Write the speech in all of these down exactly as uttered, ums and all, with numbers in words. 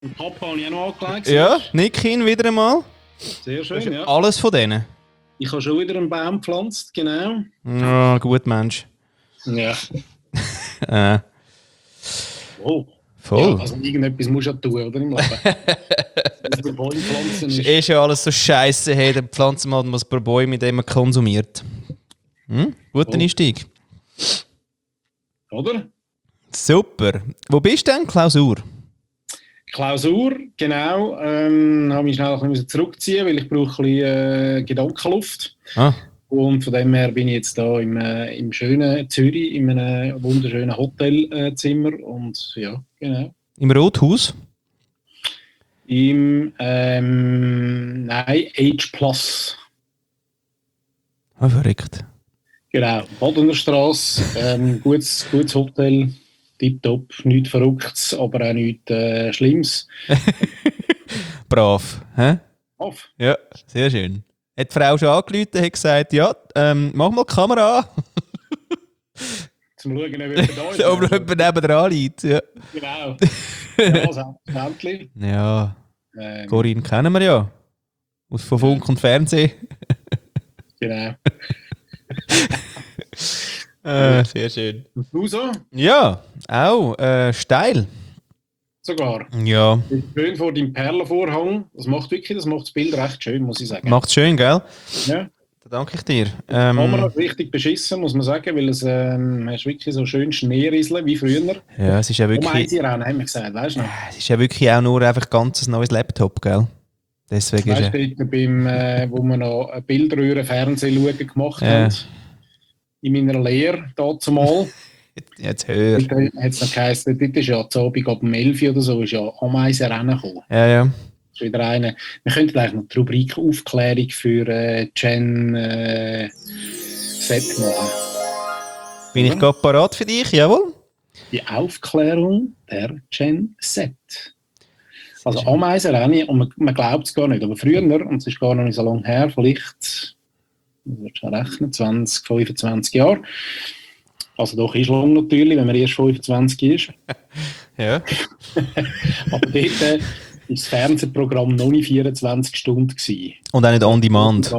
Und Papa habe ich auch noch angelegt. Ja, Nikin wieder einmal. Sehr schön, ja. Alles von denen. Ich habe schon wieder einen Baum gepflanzt, genau. Ja, gut, Mensch. Ja. äh. Oh. Voll. Ja, also irgendetwas musst du ja tun, oder? Im Leben. Dass der Bäume pflanzen ist. ist. Eh schon alles so scheiße, hey, dann pflanzen wir halt mal ein paar Bäume, mit denen man konsumiert. Hm? Guter Oh. Einstieg. Oder? Super. Wo bist du denn? Klausur? Klausur, genau. Ähm, habe mich schnell ein bisschen zurückziehen, weil ich brauche ein bisschen äh, Gedankenluft. Ah. Und von dem her bin ich jetzt da im, äh, im schönen Zürich, in einem wunderschönen Hotelzimmer. Äh, und ja, genau. Im Rothaus? Im, ähm, nein, Age Plus. Ah, verrückt. Genau, Bodener Straße, ähm, gutes, gutes Hotel, tipptopp, nichts Verrücktes, aber auch nichts äh, Schlimmes. Brav, hä? Auf. Ja, sehr schön. Hat die Frau schon angerufen, hat gesagt, ja, ähm, mach mal die Kamera an. Zum Schauen, ob jemand da ist. Ob noch jemand nebenan liegt, ja. Genau. Ja, selbstverständlich. Ja, Ähm, Corinne kennen wir ja. Aus von Funk und Fernsehen. Genau. äh, sehr schön. Und du so? Ja, auch äh, steil. Sogar. Ja. Schön vor deinem Perlenvorhang. Das macht wirklich, das macht das Bild recht schön, muss ich sagen. Macht's schön, gell? Ja. Da danke ich dir. Die Ähm, Kamera ist richtig beschissen, muss man sagen, weil es ähm, hast wirklich so schön Schneerieseln wie früher. ja, es ist ja Um wirklich. Einzelrennen, haben wir gesagt, weißt du noch? Es ist ja wirklich auch nur einfach ganz ein neues Laptop, gell? Deswegen ist Weißt ja. du, dort beim, äh, wo wir noch eine Bildröhre Fernsehen schauen gemacht Ja. haben, in meiner Lehre, dazu mal. Jetzt hör. Dort hat es noch geheißen, dort ist ja zu Abend ab um elf Uhr oder so, ist ja Ameisenrennen gekommen. Ja, ja. Das ist wieder eine. Wir könnten eigentlich noch die Rubrik Aufklärung für äh, Gen äh, Z machen. Bin ich gerade parat für dich? Jawohl. Die Aufklärung der Gen Z. Also Ameisenrennen, und man, man glaubt es gar nicht, aber früher, und es ist gar noch nicht so lange her, vielleicht, ich würde schon rechnen, zwanzig, fünfundzwanzig Jahre. Also doch ist lang natürlich, wenn man erst fünfundzwanzig ist. Ja. Aber dort äh, ist das Fernsehprogramm noch nicht vierundzwanzig Stunden gewesen. Und auch nicht on demand.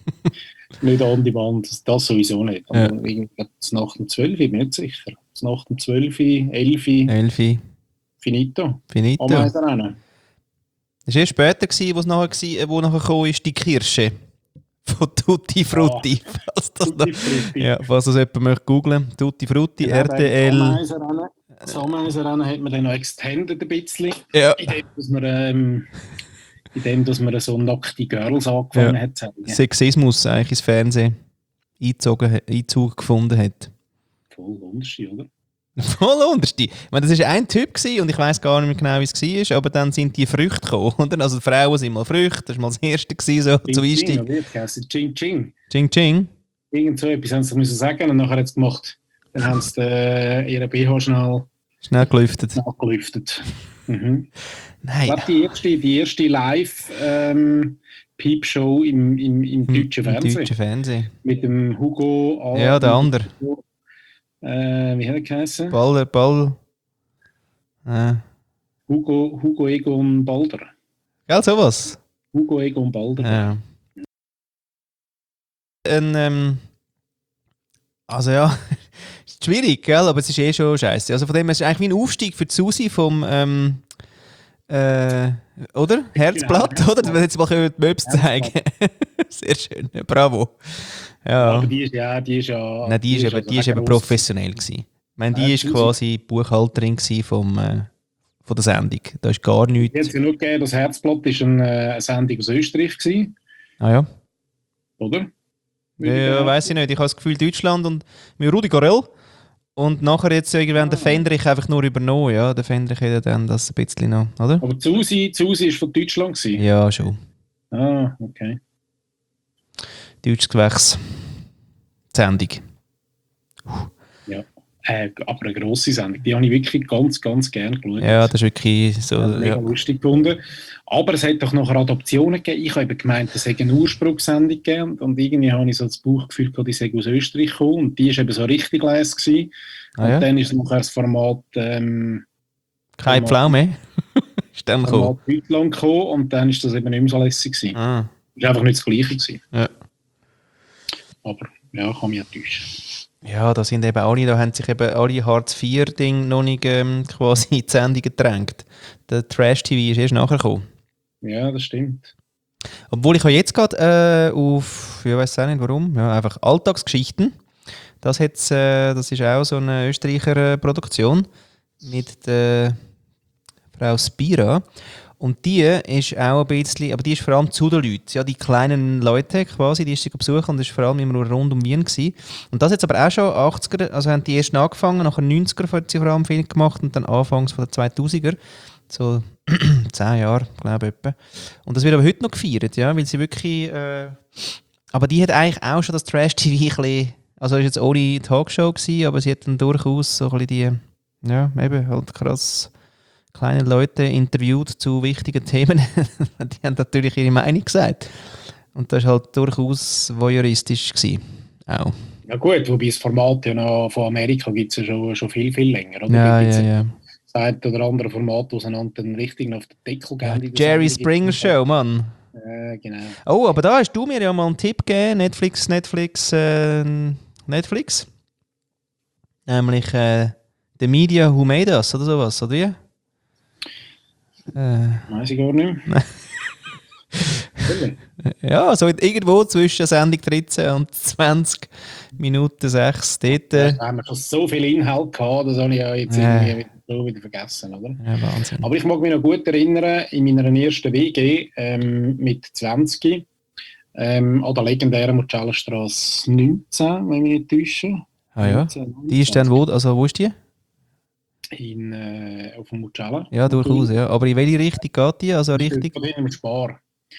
Nicht on demand, das, das sowieso nicht. Ja. Aber irgendwie Nacht um zwölf, ich bin nicht sicher. Nacht um zwölf, elf, Elfi. finito. Finito. Ameisenrennen. Das war erst später, gewesen, wo es nachher, gewesen, wo nachher gekommen ist, die Kirsche. Von Tutti Frutti. Ah, falls das Tutti noch, Frutti. ja, falls das jemand möchte googlen. Tutti Frutti, Genau, R T L. Das Ameisenrennen, das Ameisenrennen hat man dann noch extended ein bisschen. Ja. Indem, dass man, ähm, indem, dass man so nackte Girls angefangen Ja. hat zu zeigen. Sexismus eigentlich ins Fernsehen eingezogen, Einzug gefunden hat. Voll wunderschön, oder? Voll unterste. Ich meine, das war ein Typ gewesen, und ich weiss gar nicht mehr genau, wie es war, aber dann sind die Früchte gekommen, oder? Also die Frauen sind mal Früchte, das war mal das erste gewesen, so Ching zum Ching, Einstieg. oder wie es geheißen? Ching Ching. Ching Ching. Irgend so etwas haben sie müssen sagen und nachher hat es gemacht. Dann haben sie äh, ihren B H schnell Schnell gelüftet. nachgelüftet. Mhm. Nein. Ich glaube, die erste, die erste Live-Peep-Show im, im, im deutschen Im Fernsehen. deutschen Fernsehen. Mit dem Hugo. A- Ja, der andere. Äh, wie hat er geheißen? Ball, Ball. Äh. Hugo, Hugo Egon Balder. Gell, sowas? Hugo Egon Balder. Ja. Ein, ähm, also ja, ist schwierig, gell? Aber es ist eh schon scheiße. Also von dem her ist es eigentlich wie ein Aufstieg für die Susi vom, ähm, äh, oder? Herzblatt, Genau, oder? Wenn wir jetzt mal die Möbs zeigen. Sehr schön, ja, bravo. Ja. Aber die ist ja, die ist ja. Nein, die ist, eben, also die ist eben gross. professionell gewesen. Ich meine, die Ja, ist Susi. quasi Buchhalterin gewesen vom, äh, von der Sendung. Da ist gar Die hat nichts. es ja nur gegeben, das Herzblatt war eine, eine Sendung aus Österreich, gewesen, Ah ja. oder? Ja, ja weiss ich nicht. Ich habe das Gefühl, Deutschland und mit Rudi Gorell. Und nachher jetzt irgendwann Ah. der Fendrich einfach nur übernommen. Ja, der Fendrich hat ja dann das ein bisschen noch, oder? Aber die Susi, die Susi ist von Deutschland gewesen. Ja, schon. Ah, okay. Deutsches Gewächs. Die Sendung. Ja. Äh, aber eine grosse Sendung. Die habe ich wirklich ganz, ganz gerne geschaut. Ja, das ist wirklich so. Ja, mega Ja. lustig gefunden. Aber es hat doch noch Adaptionen gegeben. Ich habe eben gemeint, es hätte eine Ursprungssendung gegeben. Und irgendwie habe ich so das Bauchgefühl gehabt, die sei aus Österreich gekommen. Und die war eben so richtig les gewesen. Ah, Und ja? dann ist nachher das Format. Ähm, Kein Format- Pflaume. Ist dann dann mal gekommen. Deutschland gekommen und dann ist das eben nicht mehr so lässig gewesen. Ah. Es war einfach nicht das Gleiche gewesen. Ja. Aber ja, kann mich ja täuschen. Ja, da sind eben alle, da haben sich eben alle Hartz vier Dinge noch nicht ähm, quasi in die Sendung gedrängt. Der Trash-T V ist erst nachher gekommen. Ja, das stimmt. Obwohl ich habe jetzt gerade äh, auf, ich weiß auch nicht warum, ja, einfach Alltagsgeschichten. Das, hat's, äh, das ist auch so eine Österreicher äh, Produktion mit der Frau Spira. Und die ist auch ein bisschen, aber die ist vor allem zu den Leuten, ja, die kleinen Leute quasi, die ist sie besuchen und das war vor allem immer nur rund um Wien gewesen. Und das jetzt aber auch schon achtziger, also haben die erst angefangen, nachher neunziger hat sie vor allem viel gemacht und dann anfangs von den zweitausender, so zehn Jahre, glaube ich, etwa. Und das wird aber heute noch gefeiert, ja, weil sie wirklich, äh, aber die hat eigentlich auch schon das Trash-T V ein bisschen, also es war jetzt ohne Talkshow gewesen, aber sie hat dann durchaus so ein bisschen die, ja, eben halt krass kleine Leute interviewt zu wichtigen Themen. Die haben natürlich ihre Meinung gesagt. Und das war halt durchaus voyeuristisch gewesen. Auch. Ja gut, wobei das Format ja noch von Amerika gibt es ja schon, schon viel, viel länger. Oder? Ja, Da gibt's ja, ja. das eine oder andere Format, das einander dann richtig auf den Deckel ja geben. in der Jerry Sendung. Springer Show, Mann. Ja, genau. Oh, aber da hast du mir ja mal einen Tipp gegeben. Netflix, Netflix, äh, Netflix. Nämlich äh, The Media Who Made Us oder sowas, oder wie? Äh, Weiß ich gar nicht mehr. ja, so irgendwo zwischen Sendung dreizehn und zwanzig Minuten sechs. Dort, äh, Da haben wir schon so viel Inhalt gehabt, das habe ich ja jetzt Ja. irgendwie wieder, so wieder vergessen. Oder? ja, Wahnsinn. Aber ich mag mich noch gut erinnern, in meiner ersten W G ähm, mit zwanzig ähm, an der legendären Murcellerstrasse neunzehn, wenn ich mich nicht täusche. Ah ja. neunzehn, Die ist dann wo, also wo ist die? in, äh, auf dem Murcella. Ja, durchaus, ja. Aber in welche Richtung geht die? Also richtig Richtig. Im Spar.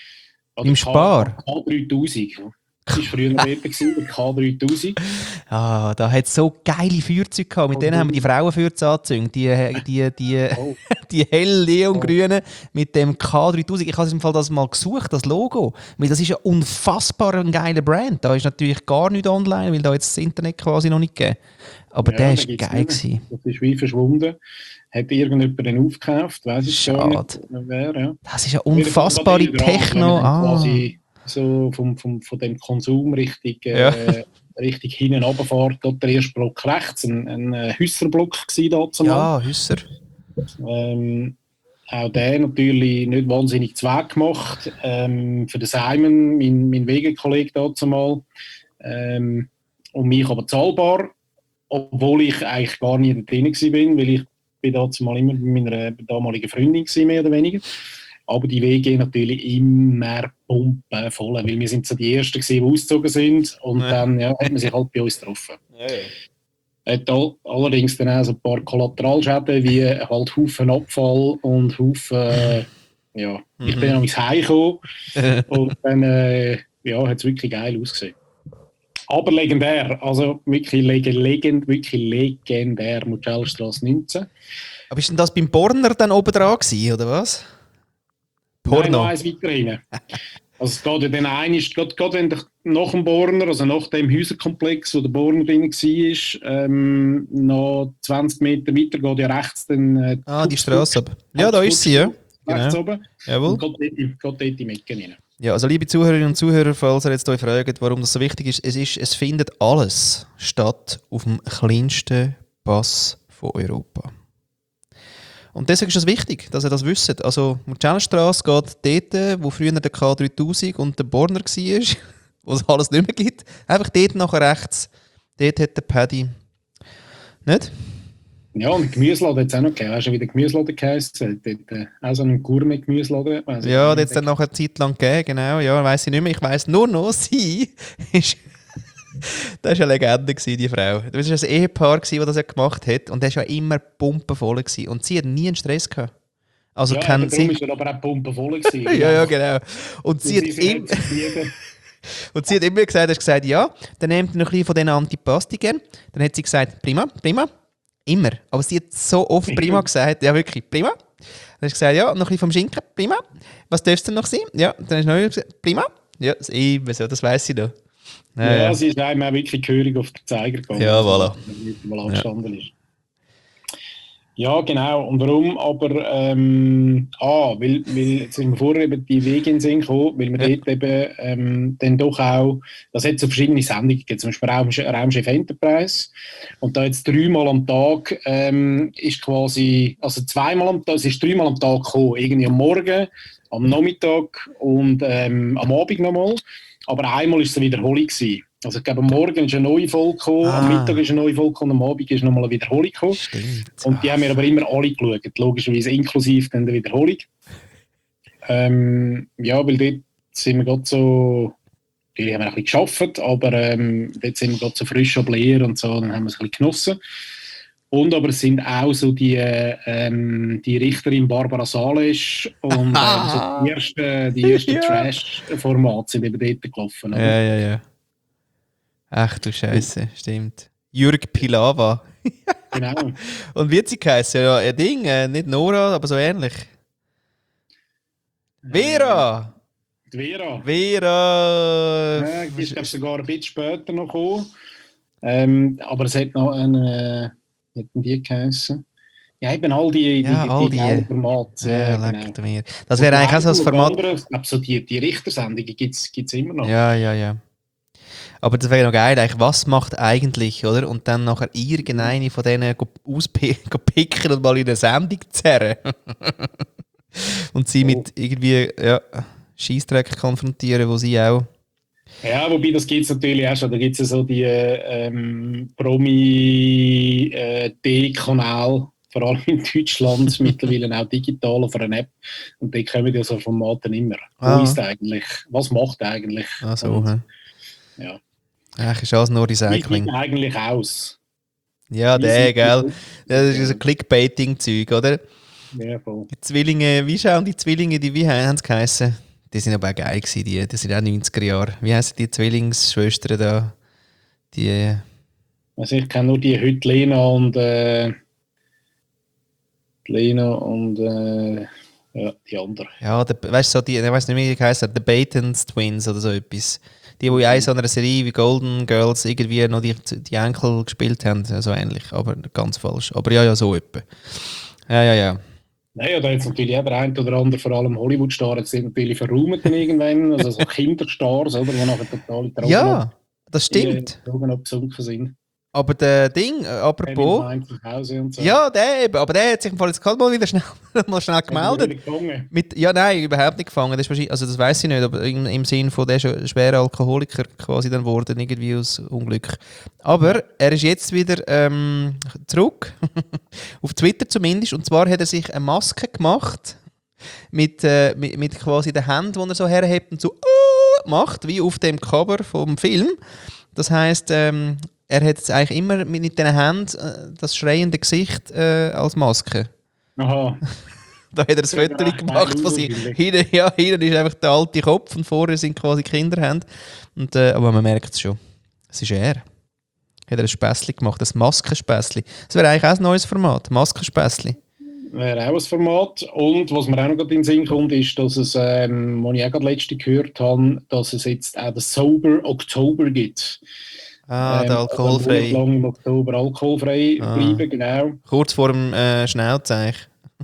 im Spar? K dreitausend. Das war früher noch dort, der K dreitausend. Ah, da hat es so geile Feuerzeuge gehabt. Mit Oh, denen haben wir die Frauenfeuerze angezündet. Die, die, die, Oh. die hell neongrünen mit dem K dreitausend. Ich habe im Fall das mal gesucht, das Logo. Weil das ist ja unfassbar ein geiler Brand. Da ist natürlich gar nichts online, weil da jetzt das Internet quasi noch nicht gegeben. Aber Ja, der den ist gibt's geil nicht mehr. gewesen. Das ist wie verschwunden. Hat irgendjemand den aufgekauft? Weiss ich gar Schade. nicht, wer. Ja. Das ist ja unfassbare Techno. Ah. Quasi so vom, vom, von dem Konsum richtig, äh, Ja. richtig hinten runterfährt. Dort der erste Block rechts, ein, ein äh, Hüsserblock war da zumal. Ja, Hüsser. Ähm, auch der natürlich nicht wahnsinnig Zweck gemacht. Ähm, für den Simon, mein, mein Wegekollege da zumal. Ähm, und mich aber zahlbar, obwohl ich eigentlich gar nie da drin war, weil ich bin da zumal immer mit meiner damaligen Freundin war, mehr oder weniger. Aber die W G natürlich immer pumpenvoll, weil wir sind so die Ersten gewesen, die ausgezogen sind und Ja. dann ja, hat man sich halt bei uns getroffen. Ja, ja. Hat all, allerdings dann auch so ein paar Kollateralschäden wie halt Haufen Abfall und Haufen, äh, ja, ich bin dann ins Heim gekommen und dann äh, ja, hat es wirklich geil ausgesehen. Aber legendär, also wirklich, leg legend, wirklich legendär, Murcellerstrasse neunzehn. Aber ist denn das beim Borner dann oben dran gewesen, oder was? Porno? Nein, noch eins weiter rein. Also es geht ja dann einiges, gerade, gerade wenn du nach dem Borner, also nach dem Häuserkomplex, wo der Borner drin war, ähm, noch zwanzig Meter weiter geht ja rechts dann äh, Ah, die Straße ab. Ja, da ist sie, ja. Rechts Genau. oben. Jawohl. Und geht dort, geht dort in die Mecke rein. Ja, also liebe Zuhörerinnen und Zuhörer, falls ihr jetzt euch fragt, warum das so wichtig ist, es, ist, es findet alles statt auf dem kleinsten Pass von Europa. Und deswegen ist es wichtig, dass ihr das wisst. Also Murcellerstrasse geht dort, wo früher der K dreitausend und der Borner war, wo es alles nicht mehr gibt. Einfach dort nachher rechts. Dort hat der Paddy. Nicht? Ja, und Gemüseladen hat es auch noch gegeben. Hast du wieder Gemüseladen geheißen? Dort äh, auch so einen Gourmet-Gemüseladen. weiss ich Ja, nicht. das hat es dann noch eine Zeit lang gegeben, genau. Ja, weiss ich nicht mehr. Ich weiss nur noch, sie ist... Das war eine Legende, die Frau. Das war ein Ehepaar, das das ja gemacht hat. Und das war ja immer pumpenvoll. Gewesen. Und sie hat nie einen Stress gehabt. Also Ja, kann aber darum sie... ist er aber auch pumpenvoll gewesen. ja, ja, genau. Und sie, Und hat sie im... hat zufrieden. Und sie hat immer gesagt, hast gesagt, ja, dann nehmt ihr noch ein bisschen von diesen Antipastikern. Dann hat sie gesagt, prima, prima. Immer. Aber sie hat so oft prima gesagt. Ja, wirklich, prima. Dann hast du gesagt, ja, noch ein bisschen vom Schinken, prima. Was darfst du denn noch sein? Ja, dann hast du noch gesagt, prima. Ja, das ist immer so, das weiss ich noch. Ja, Ja, ja. sie ist einem auch wirklich gehörig auf den Zeiger gegangen. Ja, voilà. Wenn sie mal angestanden ist. Ja, genau. Und warum? Aber, ähm, ah, weil, weil, jetzt sind wir vorher über die Wege in den Sinn gekommen, weil wir Ja. dort eben ähm, dann doch auch, das hat so verschiedene Sendungen gegeben, zum Beispiel Raumschiff, Raumschiff Enterprise. Und da jetzt dreimal am Tag ähm, ist quasi, also zweimal am Tag, es ist dreimal am Tag gekommen, irgendwie am Morgen, am Nachmittag und ähm, am Abend nochmal. Aber einmal ist es eine Wiederholung gewesen. Also ich glaube, am Morgen ist eine neue Folge gekommen, am Mittag Ah, ist eine neue Folge gekommen, am Abend ist nochmal eine Wiederholung gekommen. stimmt. Und die haben Ah, wir aber immer alle geschaut, logischerweise inklusive dann der Wiederholung. Ähm, ja, weil dort sind wir gerade so, die haben wir ein bisschen geschafft, aber ähm, dort sind wir gerade so frisch ab Leer und so, dann haben wir es ein bisschen genossen. Und aber es sind auch so die, ähm, die Richterin Barbara Salisch und ähm, so die ah, ersten, die ersten ja. Trash-Formate sind eben dort gelaufen, oder? Ja, ja, ja. Ach du Scheiße, stimmt. Jürg Pilawa. Genau. Und wie hat sie geheißen? Ja, ein Ding, äh, nicht Nora, aber so ähnlich. Äh, Vera! die Vera. Vera! Ja, die ist, glaube ich, sogar ein bisschen später noch gekommen. Ähm, aber es hat noch eine, wie hat denn die geheißen? Ja, eben all die, Ja, die, all die die. geilen Formate, Ja, ja, leck genau. mir. Das Und wäre die eigentlich auch so ein Heidel und Format. andere, ich glaube, so die, die Richtersendungen gibt es immer noch. Ja, ja, ja. Aber das wäre noch geil, eigentlich, was macht eigentlich, oder? Und dann nachher irgendeine von denen go auspi- go picken und mal in eine Sendung zerren. Und sie Oh. mit irgendwie, ja, Scheissdreck konfrontieren, wo sie auch. Ja, wobei das gibt es natürlich auch schon. Da gibt es ja so die ähm, Promi-D-Kanal, vor allem in Deutschland, mittlerweile auch digital auf einer App. Und die kommen ja so Formate immer. Wo Ah, ist eigentlich? Was macht eigentlich? ah so, Und hä? ja, Ach, ist alles nur wie sieht Recycling. er eigentlich aus? Ja, Wie der, sieht die gell? aus? Das ist so Ja, Clickbaiting-Zeug, oder? ja, voll. Die Zwillinge, wie schauen die Zwillinge, die, wie haben sie geheißen? Die sind aber auch geil gewesen, die, das sind auch neunziger Jahre. Wie heißen die Zwillingsschwestern da? Die, Also ich kenne nur die heute Lena und äh, Lena und äh, ja, die andere. ja, der, weißt du, so die, ich weiß nicht, wie die geheißen, The Batons Twins oder so etwas. Die, die in einer Okay. so einer Serie wie Golden Girls irgendwie noch die, die Enkel gespielt haben, so ähnlich, aber ganz falsch. Aber ja, ja, so etwa. Ja, ja, ja. Naja, da jetzt natürlich auch der ein oder andere, vor allem Hollywood-Star, jetzt sind natürlich verräumt dann irgendwann, also so Kinderstars, oder, die nachher total in Drogen, ab, Ja, das in stimmt. Drogen abgesunken sind. Aber der Ding, äh, Kevin apropos, Heinz zu Hause und so. ja, der eben, aber der hat sich im Fall jetzt gerade mal wieder schnell, mal schnell Das haben wir gemeldet. wirklich gefangen. Mit, ja, nein, überhaupt nicht gefangen. Das ist wahrscheinlich, also das weiß ich nicht, aber im, im Sinn von der ist schwere Alkoholiker quasi dann worden, irgendwie aus Unglück. Ja. Aber er ist jetzt wieder ähm, zurück, auf Twitter zumindest, und zwar hat er sich eine Maske gemacht mit, äh, mit, mit quasi den Händen, die er so herhebt und so äh, macht, wie auf dem Cover vom Film. Das heisst, ähm, er hat jetzt eigentlich immer mit, mit den Händen äh, das schreiende Gesicht äh, als Maske. Aha. Da hat er ein Das sieht Foto recht geil gemacht aus, von sich. wahrscheinlich. Hinten, ja, hinten ist einfach der alte Kopf und vorne sind quasi Kinderhände. Und, äh, aber man merkt es schon. Es ist er. Hat er ein Späßli gemacht, ein Maskenspäßli. Das wäre eigentlich auch ein neues Format, Maskenspäßli. Wäre auch ein Format. Und was mir auch noch gerade in den Sinn kommt, ist, dass es, ähm, was ich auch gerade letzte gehört habe, dass es jetzt auch den Sober Oktober gibt. Ah, der Ähm, also einen Monat alkoholfrei. lang im Oktober alkoholfrei Ah. bleiben, genau. Kurz vor dem äh, Schnauzeich.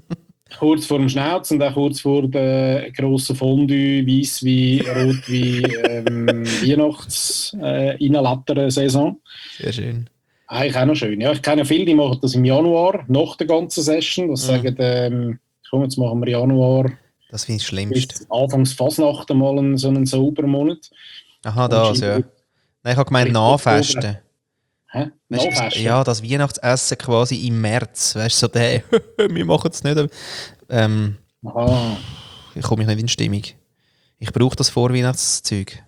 Kurz vor dem Schnauz und auch kurz vor der grossen Fondue, Weisswein, Rotwein, ähm, Weihnachts äh, Saison. Sehr schön. Eigentlich auch noch schön. Ja, ich kenne viele, die machen das im Januar, nach der ganzen Session. Das Mm, sagen, ähm, komm, jetzt machen wir Januar das finde ich das Schlimmste. bis Anfangs Fasnacht mal einen, so einen sauberen Monat. Aha, Und das, scheinbar ja. Nein, ich habe gemeint Richtung Oktober. Nachfesten. Hä? Weißt, du, Nachfesten? ja, das Weihnachtsessen quasi im März. Weißt du, so der, wir machen es nicht. Ähm, Aha. ich komme mich nicht in Stimmung. Ich brauche das Vorweihnachtszeug.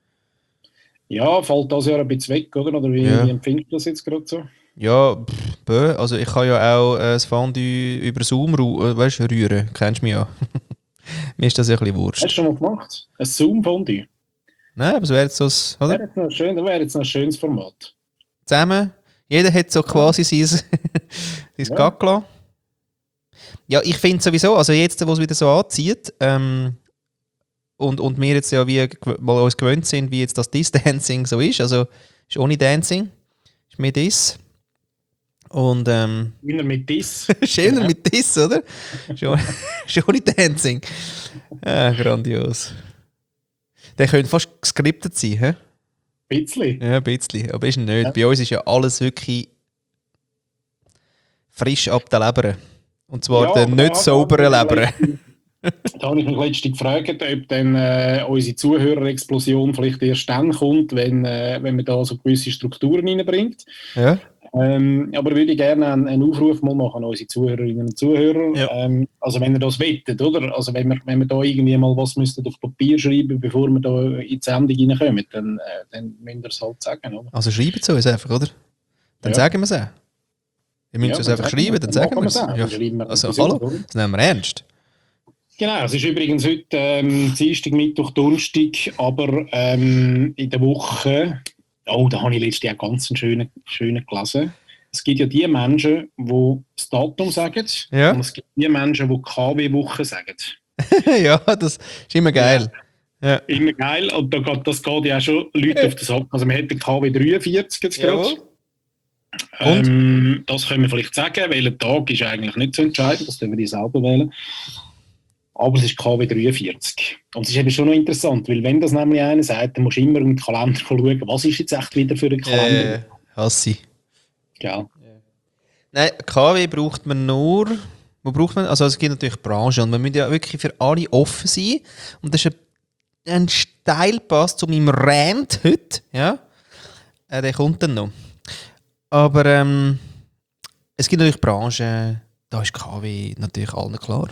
Ja, fällt das Jahr ein bisschen weg, oder? Oder wie, wie Ja. empfindest du das jetzt gerade so? Ja, pff, bö. Also ich kann ja auch äh, das Fondue über Zoom ru äh, weißt, rühren. Kennst du mich ja. Mir ist das ja ein bisschen Hast du Wurst. schon mal gemacht? Ein Zoom-Fondue? Nein, aber es wäre jetzt so, das- oder? Wäre jetzt noch schön, das wäre jetzt noch ein schönes Format. Zusammen. Jeder hat so Ja. quasi sein, sein Ja. Gackla. Ja, ich finde sowieso, also jetzt, wo es wieder so anzieht, ähm, und, und wir jetzt ja wie gew- mal uns gewöhnt sind, wie jetzt das Diss-Dancing so ist, also ist ohne Dancing, ist mehr Diss. Und ähm, Schöner mit Diss. schöner Genau. mit Diss, oder? Johnny Dancing. Ja, grandios. Der könnte fast geskriptet sein, hä? Ein bisschen. Ja, ein bisschen. Aber ist er nicht. Ja. Bei uns ist ja alles wirklich frisch ab der Leber. Und zwar Ja, der aber nicht da- saubere da- Leber. Da habe ich mich letztens gefragt, ob dann äh, unsere Zuhörerexplosion vielleicht erst dann kommt, wenn, äh, wenn man da so gewisse Strukturen reinbringt. Ja. Ähm, aber würde ich gerne einen, einen Aufruf mal machen an unsere Zuhörerinnen und Zuhörer. Ja. Ähm, also wenn ihr das wettet, oder? Also wenn wir, wenn wir da irgendwie mal was müsstet auf Papier schreiben, bevor wir da in die Sendung reinkommen, dann, äh, dann müsst ihr es halt sagen, oder? Also schreiben Sie uns einfach, oder? Dann Ja. sagen wir es auch. Ihr müsst Ja, uns dann einfach sagen wir schreiben, es. dann Dann sagen wir machen es. wir es auch. Ja. Dann schreiben wir Also etwas hallo, aus, oder? das nehmen wir ernst. Genau, es ist übrigens heute ähm, Dienstag, Mittwoch, Donnerstag, aber ähm, in der Woche, oh, da habe ich letztes Jahr ganz einen schönen, schönen gelesen. Es gibt ja die Menschen, die das Datum sagen, Ja. und es gibt die Menschen, die K W-Woche sagen. Ja, das ist immer geil. Ja. Immer geil, und da geht, das geht ja auch schon Leute auf den Sack. Also wir hätten K W dreiundvierzig jetzt gerade. Jawohl. Ähm, das können wir vielleicht sagen, welcher Tag ist eigentlich nicht so entscheidend, das können wir die selber wählen. Aber es ist K W dreiundvierzig. Und es ist eben schon noch interessant, weil wenn das nämlich einer sagt, dann musst du immer im Kalender schauen, was ist jetzt echt wieder für ein Kalender. Äh, hasse ich. Ja. Nein, K W braucht man nur. Wo braucht man? Also es gibt natürlich Branchen und man muss ja wirklich für alle offen sein. Und das ist ein, ein Steilpass zu meinem Rant heute. Ja? Äh, der kommt dann noch. Aber ähm, es gibt natürlich Branchen, da ist K W natürlich allen klar.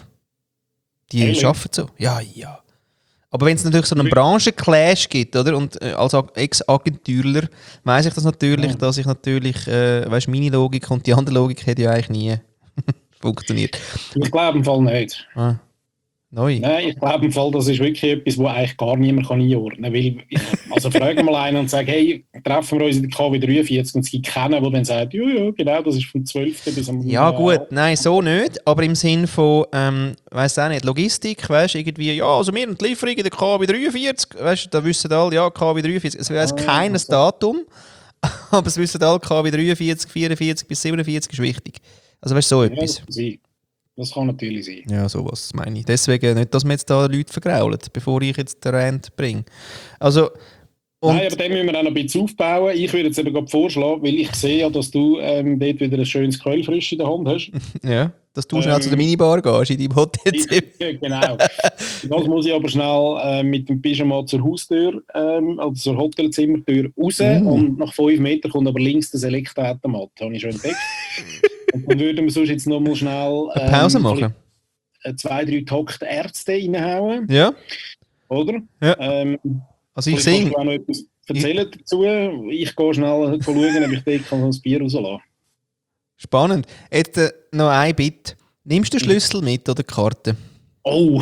Die Ehrlich? arbeiten so. Ja, ja. Aber wenn es natürlich so einen Branchenclash gibt, oder? Und äh, als Ag- Ex-Agentürler weiss ich das natürlich, Ja. dass ich natürlich, äh, weißt, meine Logik und die andere Logik hat ja eigentlich nie funktioniert. Ich glaube im Fall nicht. Ah. Neu. Nein, ich glaube im Fall, das ist wirklich etwas, wo eigentlich gar niemand kann einordnen kann. Weil, also fragen mal einen und sagen, hey, treffen wir uns in der K W dreiundvierzig, und es gibt keinen, der dann sagt, ja, ja, genau, das ist vom zwölften bis am... Ja äh, gut, nein, so nicht, aber im Sinn von, ähm, weiss auch nicht, Logistik, weißt du, irgendwie, ja, also wir haben die Lieferung in der K W dreiundvierzig, weißt du, da wissen alle, ja, K W dreiundvierzig, es weiss Ah, keines so. Datum, aber es wissen alle, K W dreiundvierzig, vierundvierzig bis siebenundvierzig ist wichtig. Also weißt du, so Ja, etwas. das kann sein. Das kann natürlich sein. Ja, sowas meine ich. Deswegen nicht, dass wir jetzt da Leute vergraulen, bevor ich jetzt den Rand bringe. Also, und Nein, aber den müssen wir auch noch ein bisschen aufbauen. Ich würde jetzt eben gerade vorschlagen, weil ich sehe ja, dass du ähm, dort wieder ein schönes Quellfrisch in der Hand hast. ja, dass du schnell Ähm, zu der Minibar gehst, in deinem Hotelzimmer. Ich, genau. Das muss ich aber schnell äh, mit dem Pyjama zur Haustür, ähm, also zur Hotelzimmertür raus. Mm. Und nach fünf Metern kommt aber links das Elektroautomat. Das habe ich schon entdeckt. Und dann würden wir sonst jetzt noch mal schnell Eine Pause ähm, machen. vielleicht zwei, drei Takte Ärzte reinhauen. Ja, Oder? Ja. Ähm, also ich vielleicht kannst singe. du auch noch etwas erzählen dazu. Ich gehe schnell schauen, ob ich dort kann das Bier rauslassen. Spannend. Jetzt äh, noch ein Bit. Nimmst du den Schlüssel mit oder die Karte? Oh,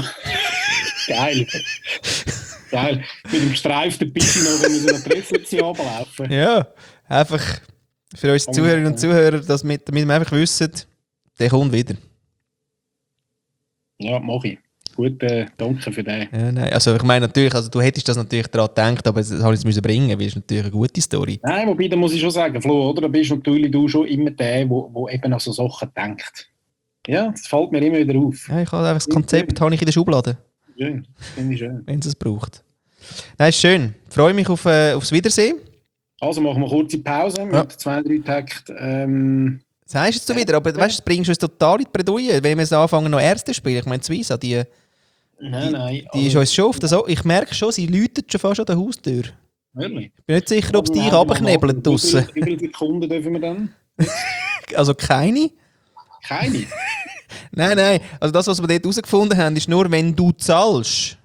geil. Geil. Mit dem gestreiften Pissi noch, wenn wir so eine Trefflektion ablaufen. Ja, einfach für unsere Zuhörerinnen und Zuhörer, dass wir, damit wir einfach wissen, der kommt wieder. Ja, mache ich. Gut, äh, danke für den. Ja, nein. Also ich meine natürlich, also du hättest das natürlich daran gedacht, aber das habe ich jetzt müssen bringen, weil es natürlich eine gute Story. Nein, wobei, da muss ich schon sagen, Flo, oder? Da bist natürlich du schon immer der, wo, wo eben an so Sachen denkt. Ja, das fällt mir immer wieder auf. Ja, ich habe einfach das Konzept habe ich in der Schublade, Schön, finde ich schön. wenn es es braucht. Nein, ist schön. Ich freue mich auf, äh, aufs Wiedersehen. Also machen wir kurze Pause mit Ja. zwei, drei Takten. Ähm, Das heißt jetzt so wieder, aber weißt, das bringst du uns total in die Bredouille, wenn wir jetzt anfangen noch Erste spielen. Ich meine, Zwisa, die, nein, nein. die ist uns schon auf das O- ich merke schon, sie läutet schon fast an der Haustür. Wirklich? Ich bin nicht sicher, ob es dich Aber abknebelt wie draussen. viele- Wie viele Sekunden dürfen wir dann? Also keine? Keine. Nein, nein. Also das, was wir dort herausgefunden haben, ist nur, wenn du zahlst.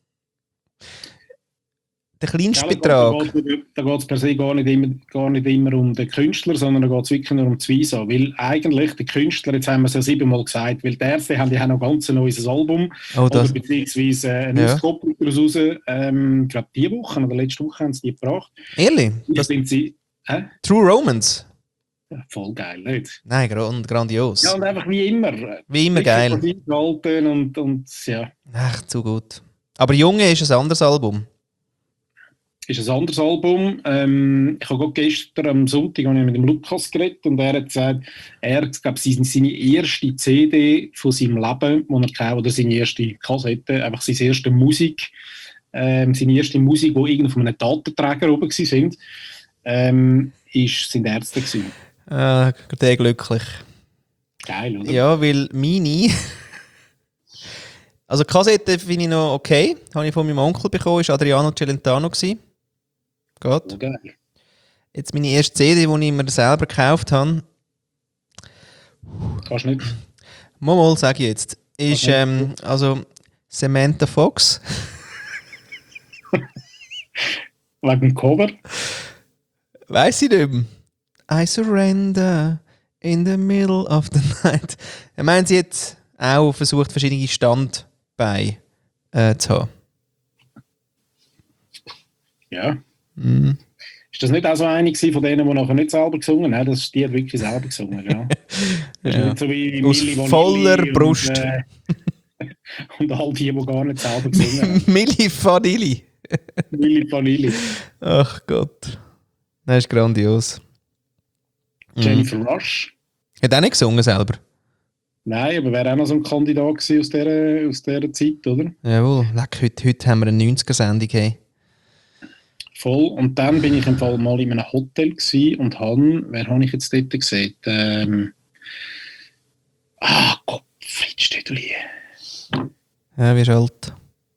Der kleinste Betrag. Da geht es per se gar nicht, immer, gar nicht immer um den Künstler, sondern da geht es wirklich nur um die Visa. Weil eigentlich der Künstler, jetzt haben wir es ja siebenmal gesagt, weil die Ärzte haben ja auch noch ganz ein neues Album, Oh, das. oder beziehungsweise eine Ja. Auskopplung daraus raus. Ähm, ich glaube, diese Woche oder letzte Woche haben sie die gebracht. Ehrlich? Das Das sind sie. Hä? True Romance? Ja, voll geil, nicht? Nein, grand, grandios. Ja, und einfach wie immer. Wie immer geil. Gehalten und, und ja. Ach, zu gut. Aber Junge ist ein anderes Album. ist ein anderes Album. Ähm, ich habe gestern am Sonntag habe ich mit dem Lukas geredet und er hat gesagt, er glaube seine, seine erste C D von seinem Leben, die er gekauft, oder seine erste Kassette, einfach seine erste Musik, ähm, seine erste Musik, die irgendwie von einem Datenträger oben waren, ähm, ist, sind Ärzte gewesen. Äh, der glücklich. Geil, oder? Ja, weil meine... Also die Kassette finde ich noch okay. Habe ich von meinem Onkel bekommen, war Adriano Celentano. Geht. Oh, geil. Jetzt meine erste C D, die ich mir selber gekauft habe. Kannst du nicht. Mal, mal, sage ich jetzt. Ist, ähm, also Samantha Fox. Wegen dem Cover? Weiss ich nicht mehr. I surrender in the middle of the night. Ich meine, sie hat auch versucht, verschiedene Standbeine äh, zu haben. Ja. Mm. Ist das nicht auch so eine von denen, die nachher nicht selber gesungen haben? Das ist die hat wirklich selber gesungen, ja. Das ist Ja. nicht so wie Aus Milli voller Vanilli Brust. Und, äh, und all die, die gar nicht selber gesungen haben. Milli Vanilli. Milli Vanilli. Ach Gott. Das ist grandios. Jennifer mhm. Rush. Hat auch nicht gesungen selber? Nein, aber wäre auch noch so ein Kandidat gewesen aus dieser, aus dieser Zeit, oder? Jawohl. Leck, heute, heute haben wir eine neunziger-Sendung. Hey. Voll. Und dann bin ich im Fall mal in einem Hotel gewesen und habe, wer habe ich jetzt dort gesehen? Ähm, ah, Gottfried Stödeli. Ja, wie ist alt?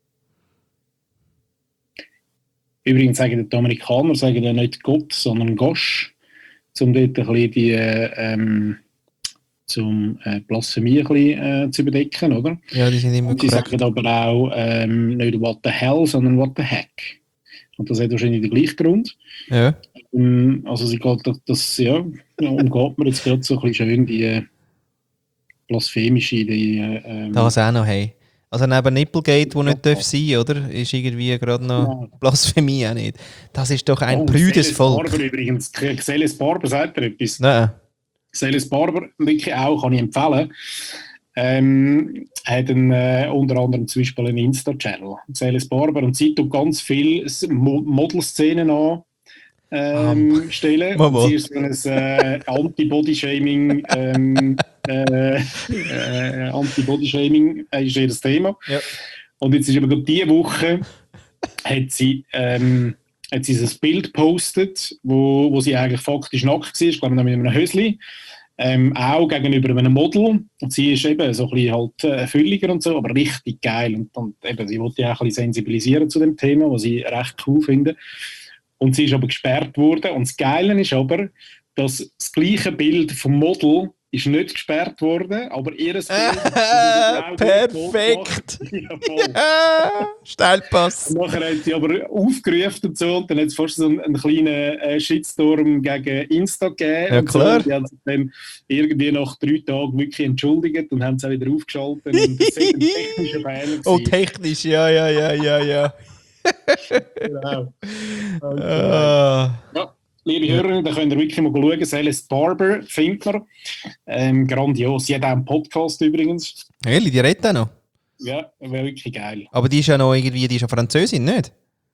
Übrigens sagen die Amerikaner sagen ja nicht Gott, sondern Gosch, um dort ein bisschen die ähm, zum äh, Blasphemie ein bisschen, äh, zu überdecken, oder? Ja, die sind immer und sie korrekt. sagen aber auch ähm, nicht what the hell, sondern what the heck. Und das hat wahrscheinlich den gleichen Grund. Ja. Ähm, also sie geht, das, das ja, umgeht mir jetzt gerade so ein bisschen schön die äh, blasphemische, die ähm, das auch noch, hey. Also neben Nipplegate, wo nicht darf sein, oder? Ist irgendwie gerade noch ja. Blasphemie auch nicht. Das ist doch ein oh, prüdes Volk. Barber übrigens. Celis Barber sagt er etwas. Nein. Celis Barber, wirklich auch, kann ich empfehlen. Ähm, hat einen, äh, unter anderem zum Beispiel einen Insta-Channel. Celis Barber und sie tut ganz viele Mo- Modelszenen an. Ähm, um. stellen. Und sie ist so ein äh, Anti-Body-Shaming ähm, äh, äh, Anti-Body-Shaming ist ihr das Thema. Ja. Und jetzt ist aber gerade diese Woche hat sie, ähm, hat sie ein Bild gepostet, wo, wo sie eigentlich faktisch nackt war, ich glaube mit einem Hösli, ähm, auch gegenüber einem Model. Und sie ist eben so ein bisschen halt äh, fülliger und so, aber richtig geil. Und, und eben, sie wollte ja auch ein bisschen sensibilisieren zu dem Thema, was ich recht cool finde. Und sie ist aber gesperrt worden. Und das Geile ist aber, dass das gleiche Bild vom Model ist nicht gesperrt worden, aber ihr Bild äh, perfekt! Ja, Steilpass! Und nachher hat sie aber aufgerufen und so, und dann hat es fast so einen, einen kleinen äh, Shitstorm gegen Insta gegeben. Ja, und klar. So. Die haben sich dann irgendwie nach drei Tagen wirklich entschuldigt und haben es auch wieder aufgeschaltet. Und das ist ein technischer Fehler. Oh, technisch, ja, ja, ja, ja, ja. Genau. Okay. Uh. Ja. Liebe ja. Hörerinnen, da könnt ihr wirklich mal schauen. Celis Barber findet man. Ähm, grandios. Sie hat auch einen Podcast übrigens. Ehrlich, die redet auch noch? Ja, wäre wirklich geil. Aber die ist ja noch irgendwie, die ist ja Französin, nicht?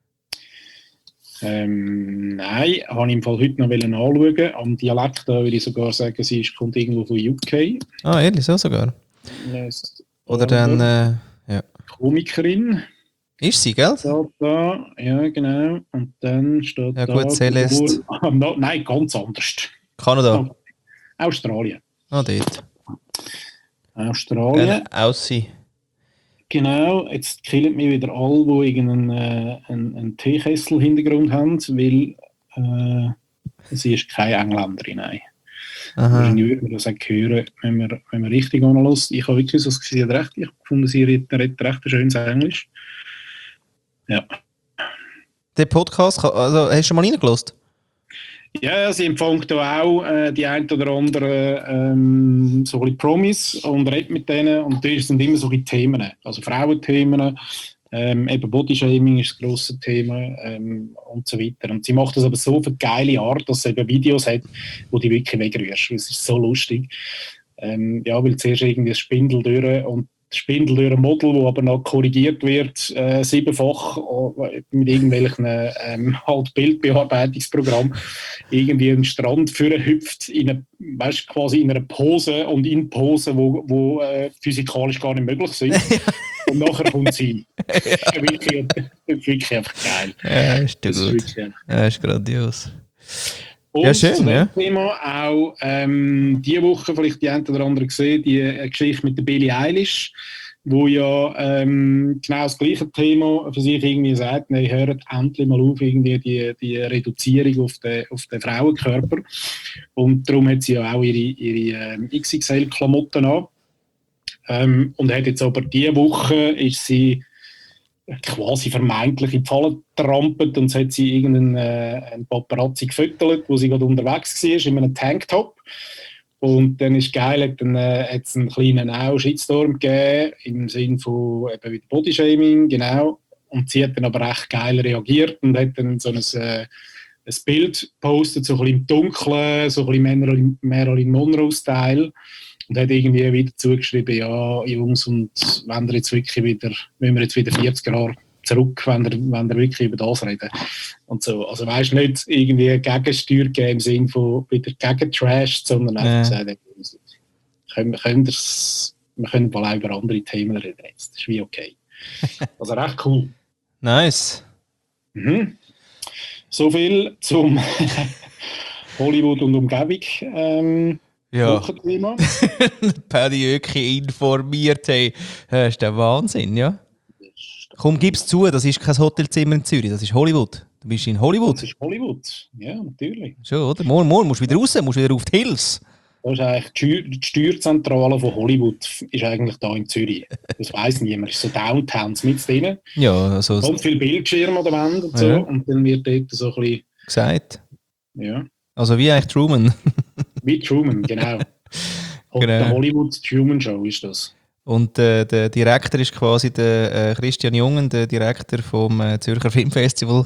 Ähm, nein, habe ich im Fall heute noch anschauen. Am Dialekt da würde ich sogar sagen, sie ist, kommt irgendwo von U K. Ah, ehrlich, so sogar? Yes. Oder dann, äh, ja. Komikerin. Ist sie, gell? Da, da, ja, genau. Und dann steht ja, da... Ja gut, Celeste. Oh, no, nein, ganz anders. Kanada? Oh, Australien. Ah, dort. Australien. Dann Aussie. Genau, jetzt killen mich wieder alle, die irgendeinen äh, einen, einen Teekessel-Hintergrund haben, weil äh, sie ist keine Engländerin, nein. Wahrscheinlich würde man das auch hören, wenn man, wenn man richtig anlässt. Ich habe wirklich so sie hat recht, ich habe gefunden, sie redet recht schönes Englisch. Ja. Der Podcast, also hast du schon mal reingelassen? Ja, sie empfängt auch äh, die ein oder andere ähm, so ein bisschen Promis und redet mit denen und das sind immer so ein Themen, also Frauenthemen, ähm, eben Bodyshaming ist das grosse Thema ähm, und so weiter. Und sie macht das aber so auf eine geile Art, dass sie eben Videos hat, wo die wirklich wegrührst. Das ist so lustig. Ähm, ja, weil zuerst irgendwie das Spindel durch und Spindel durch ein Model, wo aber noch korrigiert wird, äh, siebenfach äh, mit irgendwelchen ähm, halt Bildbearbeitungsprogrammen, irgendwie einen Strand führen hüpft, in eine, weißt, quasi in einer Pose und in Posen, wo, wo äh, physikalisch gar nicht möglich sind. Und nachher kommt sie. Das ist wirklich, das ist wirklich einfach geil. Ja, ist das gut. Ist wirklich, ja, ist grandios. und ja, schön, zu dem ja. Thema auch ähm, diese Woche vielleicht die eine oder andere gesehen, die äh, Geschichte mit der Billie Eilish, wo ja ähm, genau das gleiche Thema für sich irgendwie sagt, nein, hört endlich mal auf, irgendwie die, die Reduzierung auf den, auf den Frauenkörper. Und darum hat sie ja auch ihre, ihre ähm, X X L-Klamotten an. Ähm, und hat jetzt aber diese Woche ist sie quasi vermeintlich in die Falle getrampelt und hat sie irgendeinen äh, Paparazzi gefüttert, wo sie gerade unterwegs war, in einem Tanktop. Und dann ist geil, hat dann, äh, es einen kleinen auch Shitstorm gegeben, im Sinne von eben wieder Bodyshaming, genau. Und sie hat dann aber echt geil reagiert und hat dann so ein, äh, ein Bild gepostet, so ein bisschen im Dunkeln, so ein bisschen Marilyn, Marilyn Monroe-Style. Und hat irgendwie wieder zugeschrieben, ja, Jungs, und wenn wir jetzt wirklich wieder, wenn wir jetzt wieder vierzig Jahre zurück, wenn wir, wenn wir wirklich über das reden. Und so. Also weißt du, nicht irgendwie Gegensteuer geben im Sinne von wieder gegen Trash, sondern einfach Ja. sagen, können, können das, wir können mal auch über andere Themen reden jetzt. Das ist wie okay. Also recht cool. Nice. Mhm. So viel zum Hollywood und Umgebung. Ähm, Ja. Wochenthema. Paddy Öki informiert, hey. Das ist der Wahnsinn, ja. Komm, gib's zu, das ist kein Hotelzimmer in Zürich, das ist Hollywood. Du bist in Hollywood. Das ist Hollywood, ja, natürlich. Schon, oder? Morgen, morgen musst du wieder raus, musst wieder auf die Hills. Das ist eigentlich die, Steuer, die Steuerzentrale von Hollywood ist eigentlich da in Zürich. Das weiss niemand. Das ist so Downtown mit drin. Ja, also... Ganz viele Bildschirme an der Wand und so. Ja. Und dann wird dort so ein bisschen... Gesagt. Ja. Also wie eigentlich Truman. Wie Truman, genau. Genau. Der Hollywood Truman Show ist das. Und äh, der Direktor ist quasi der äh, Christian Jungen, der Direktor vom äh, Zürcher Filmfestival.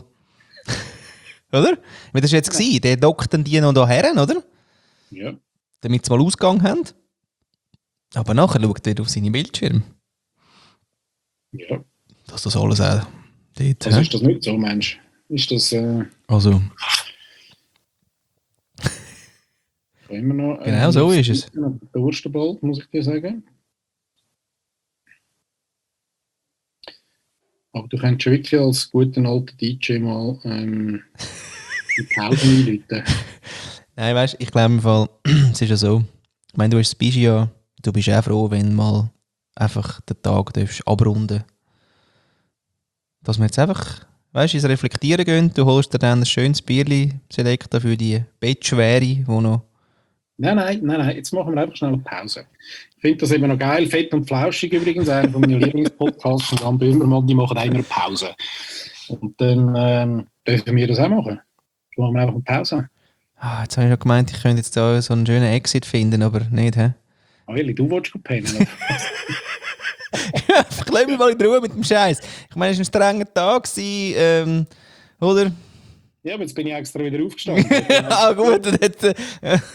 Oder? Wie das jetzt ja. Der dockt dann die noch da her, oder? Ja. Damit sie mal Ausgang haben. Aber nachher schaut er auf seine Bildschirme. Ja. Dass das alles auch dort... Also ist das nicht so, Mensch? Ist das... Äh, also... immer noch... Äh, genau so ist es. Der Wurstball, muss ich dir sagen. Aber du könntest schon wirklich als guter alter D J mal ähm, die Pause einläuten. Nein, weißt du, ich glaube im Fall, es ist ja so, ich meine, du hast das Bischi ja, du bist auch froh, wenn du mal einfach den Tag darfst abrunden. Dass wir jetzt einfach, weißt du, ins Reflektieren gehen, du holst dir dann ein schönes Bierli Selecta für die Bettschwere, die noch... Nein, nein, nein, nein, jetzt machen wir einfach schnell eine Pause. Ich finde das immer noch geil, Fett und Flauschig übrigens, einer von meinen Lieblingspodcasts von Jan Böhmermann, die machen immer eine Pause. Und dann ähm, dürfen wir das auch machen. Dann machen wir einfach eine Pause. Ah, jetzt habe ich noch gemeint, ich könnte jetzt da so einen schönen Exit finden, aber nicht, hä? Ah, Willi, du wolltest pennen. Ja, ich lasse mich mal in Ruhe mit dem Scheiß. Ich meine, es war ein strenger Tag, ähm, oder? Ja, aber jetzt bin ich extra wieder aufgestanden. Ah, gut, und jetzt... Äh,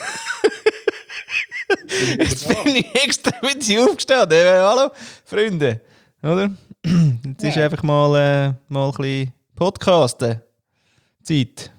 jetzt bin ich extra mit sie aufgestanden. Äh, hallo, Freunde. Oder? Jetzt ist ja. einfach mal, äh, mal ein bisschen Podcasten. Zeit.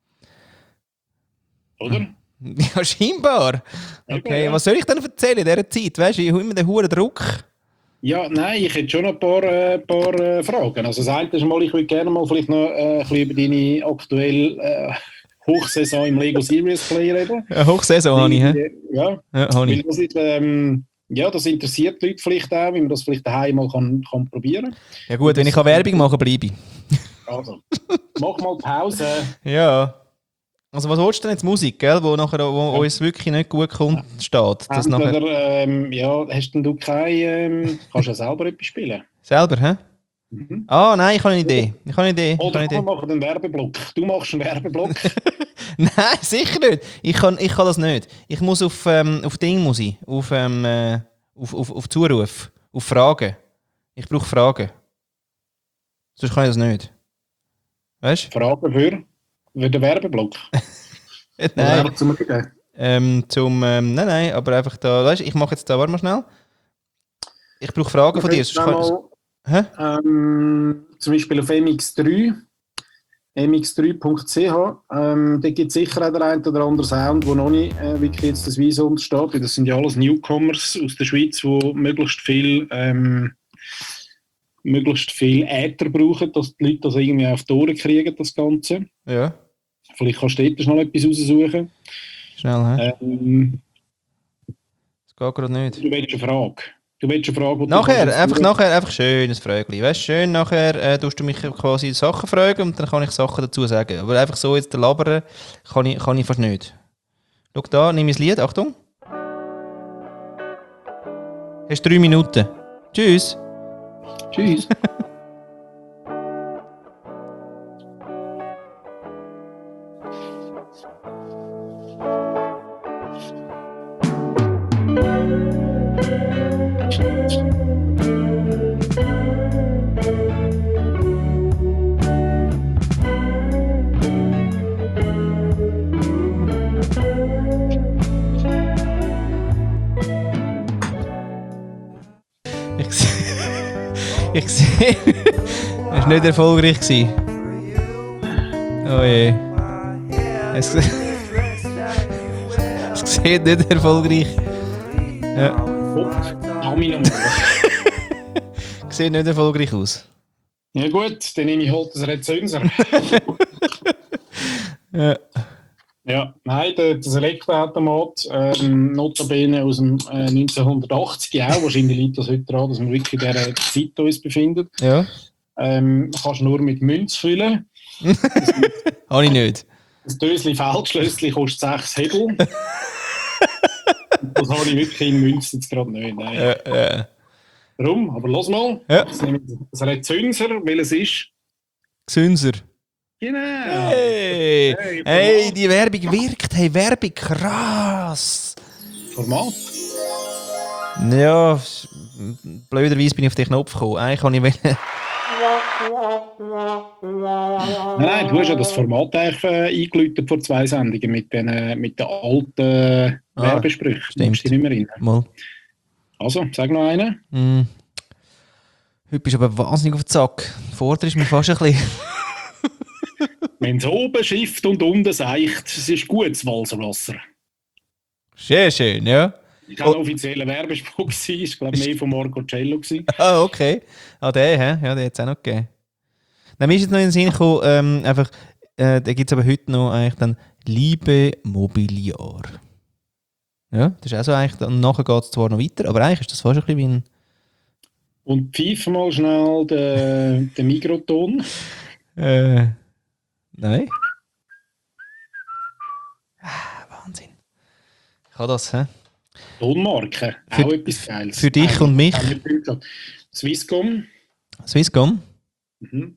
Oder? Ja, scheinbar. Okay, ja. Was soll ich denn erzählen in dieser Zeit? Weißt du, ich habe immer den hohen Druck. Ja, nein, ich hätte schon noch ein paar, äh, paar äh, Fragen. Also das eine ist mal, ich würde gerne mal vielleicht noch äh, ein bisschen über deine aktuelle äh, Hochsaison im Lego Serious Play reden. Eine Hochsaison habe ich, hä? Ja, ja habe ich. Das ist, ähm, ja, das interessiert die Leute vielleicht auch, wie man das vielleicht daheim mal kann, kann probieren. Ja gut, wenn ich kann Werbung machen kann, bleibe ich. Also, mach mal Pause. Ja. Also was willst du denn jetzt? Musik, gell? Wo, nachher, wo ja. uns wirklich nicht gut kommt, steht. Das Entweder, nachher... ähm, ja, hast denn du kein... Ähm, kannst du ja selber etwas spielen? Selber, hä? Mhm. Ah, nein, ich habe eine Idee. Ich habe eine Idee. Oder wir machen einen Werbeblock. Du machst einen Werbeblock. Nein, sicher nicht. Ich kann, ich kann das nicht. Ich muss auf, ähm, auf Ding muss ich. Auf, ähm, äh, auf, auf, auf Zuruf. Auf Fragen. Ich brauche Fragen. Sonst kann ich das nicht. Weißt du? Fragen für, für den Werbeblock? Nein. Zum, ähm, zum ähm, nein, nein, aber einfach da. Weißt du, ich mache jetzt da, warte mal schnell. Ich brauche Fragen von dir. Sonst kann... Mal, Hä? ähm, zum Beispiel auf M X drei, M X drei Punkt C H, ähm, da gibt es sicher auch den einen oder anderen Sound, wo noch nicht äh, wirklich jetzt das Weiss untersteht. Das sind ja alles Newcomers aus der Schweiz, die möglichst viel, ähm, möglichst viel Äther brauchen, dass die Leute das irgendwie auf die Ohren kriegen, das Ganze. Ja. Vielleicht kannst du dort schnell etwas raussuchen. Schnell, hä? Ähm, Das geht gerade nicht. du willst eine Frage. Du willst eine Frage, die Nachher, du einfach nachher, einfach schönes Fragli. Weißt du, schön nachher äh, tust du mich quasi Sachen fragen und dann kann ich Sachen dazu sagen. Aber einfach so jetzt labern kann ich, kann ich fast nicht. Schau da, nimm mein Lied, Achtung. Hast drei Minuten. Tschüss. Tschüss. Ich sehe. Ich sehe. Das war nicht erfolgreich gewesen. Oh je. Es, es sieht nicht erfolgreich. Ja. Sieht nicht erfolgreich aus. Ja gut, dann nehme ich halt das Rezensor. Ja. Ja, nein, der, das Elektroautomat, ähm, notabene aus dem äh, neunzehnhundertachtzig auch, wahrscheinlich liegt das heute daran, dass wir wirklich in dieser Zeit uns befinden. Ja. Ähm, kannst nur mit Münz füllen. Habe ich nicht. Das Dösli Feldschlössli kostet sechs Hebel. Das habe ich wirklich in Münzen jetzt gerade nicht. Nein. Ja, ja. Warum? Aber los mal. Ja. Das nehme ich- das Rezensor, welches ist? Gesünser. Genau. Hey, Hey, hey, Format. die Werbung wirkt. Hey, Werbung, krass. Format. Ja, blöderweise bin ich auf den Knopf gekommen. Eigentlich kann ich wollen. Nein, nein, du hast ja das Format eigentlich äh, eingeläutet vor zwei Sendungen mit den, äh, mit den alten Ah, Werbesprüchen. stimmt. Musst du dich nicht mehr erinnern. Mal. Also, sag noch einen. Mm. Heute bist du aber wahnsinnig auf den Zack. Vorder ist mir fast ein bisschen. Wenn es oben schifft und unten seicht, es ist gutes Walserwasser. Sehr schön, ja. Ich habe einen offiziellen Werbespruch gesehen, ich glaube mehr von Marco Cello gewesen. Ah, okay. Ah, der, hä? Ja, der hat es auch noch gegeben. Dann mir ist jetzt noch in den Sinn gekommen, ähm, einfach, äh, da gibt es aber heute noch eigentlich dann Liebe Mobiliar. Ja, das ist auch so eigentlich, und nachher geht es zwar noch weiter, aber eigentlich ist das fast ein bisschen wie ein... Und pfeife mal schnell den, den Mikroton. Äh, nein. Ah, Wahnsinn. Ich kann das, hä? Tonmarke, Für- auch etwas Geiles. für dich und mich. Swisscom. Swisscom? Mhm.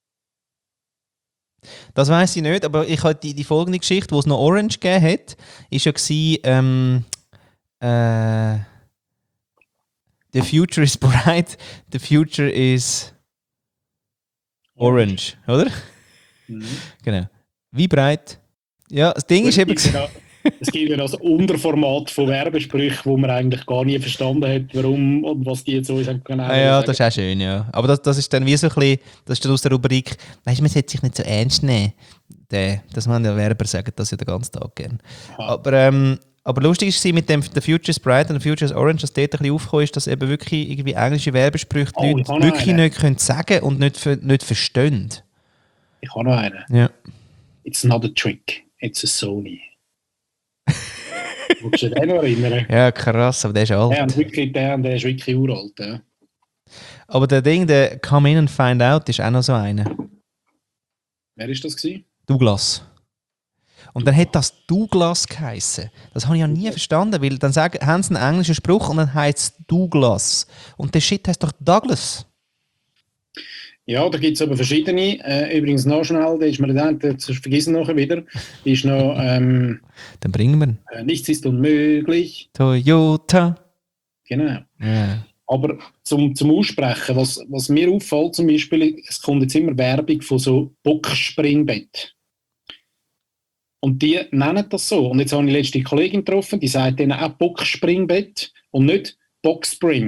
Das weiss ich nicht, aber ich hatte die, die folgende Geschichte, wo es noch Orange gegeben hat, ist ja gewesen, ähm, äh, The future is bright, the future is orange, oder? Mhm. Genau. Wie breit? Ja, das Ding ist eben... Es gibt ja- es gibt ja das Unterformat von Werbesprüchen, wo man eigentlich gar nie verstanden hat, warum und was die jetzt so sagen. Genau Ah ja, sagen. das ist auch schön, ja. Aber das, das ist dann wie so ein bisschen, das ist dann aus der Rubrik, weißt du, man sollte sich nicht so ernst nehmen. Der, das man ja Werber sagen, das ja den ganzen Tag gerne. Aha. Aber, ähm, aber lustig ist mit dem The Future is Bright und The Future is Orange, dass dort ein bisschen aufgekommen ist, dass eben wirklich irgendwie englische Werbesprüche die Oh, ich Leute habe noch wirklich einen. nicht können sagen und nicht, ver- nicht verstehen. Ich habe noch einen. Ja. It's not a trick, it's a Sony. Willst du dich noch erinnern? Ja, krass, aber der ist alt. Der, und wirklich, der, und der ist wirklich uralt. Ja. Aber der Ding, der Come in and find out, ist auch noch so einer. Wer ist das gewesen? Douglas. Und dann hat das Douglas geheissen. Das habe ich ja nie verstanden, weil dann sagen, haben sie einen englischen Spruch und dann heißt es Douglas. Und der Shit heißt doch Douglas. Ja, da gibt es aber verschiedene. Äh, übrigens noch schnell, der ist mir dann, das vergessen nachher wieder, ist noch ähm, Dann bringen wir ihn. äh, nichts ist unmöglich. Toyota. Genau. Ja. Aber zum, zum Aussprechen, was, was mir auffällt zum Beispiel, es kommt jetzt immer Werbung von so Boxspringbett. Und die nennen das so. Und jetzt habe ich letzte Kollegin getroffen, die sagt denen auch Boxspringbett und nicht Boxspring.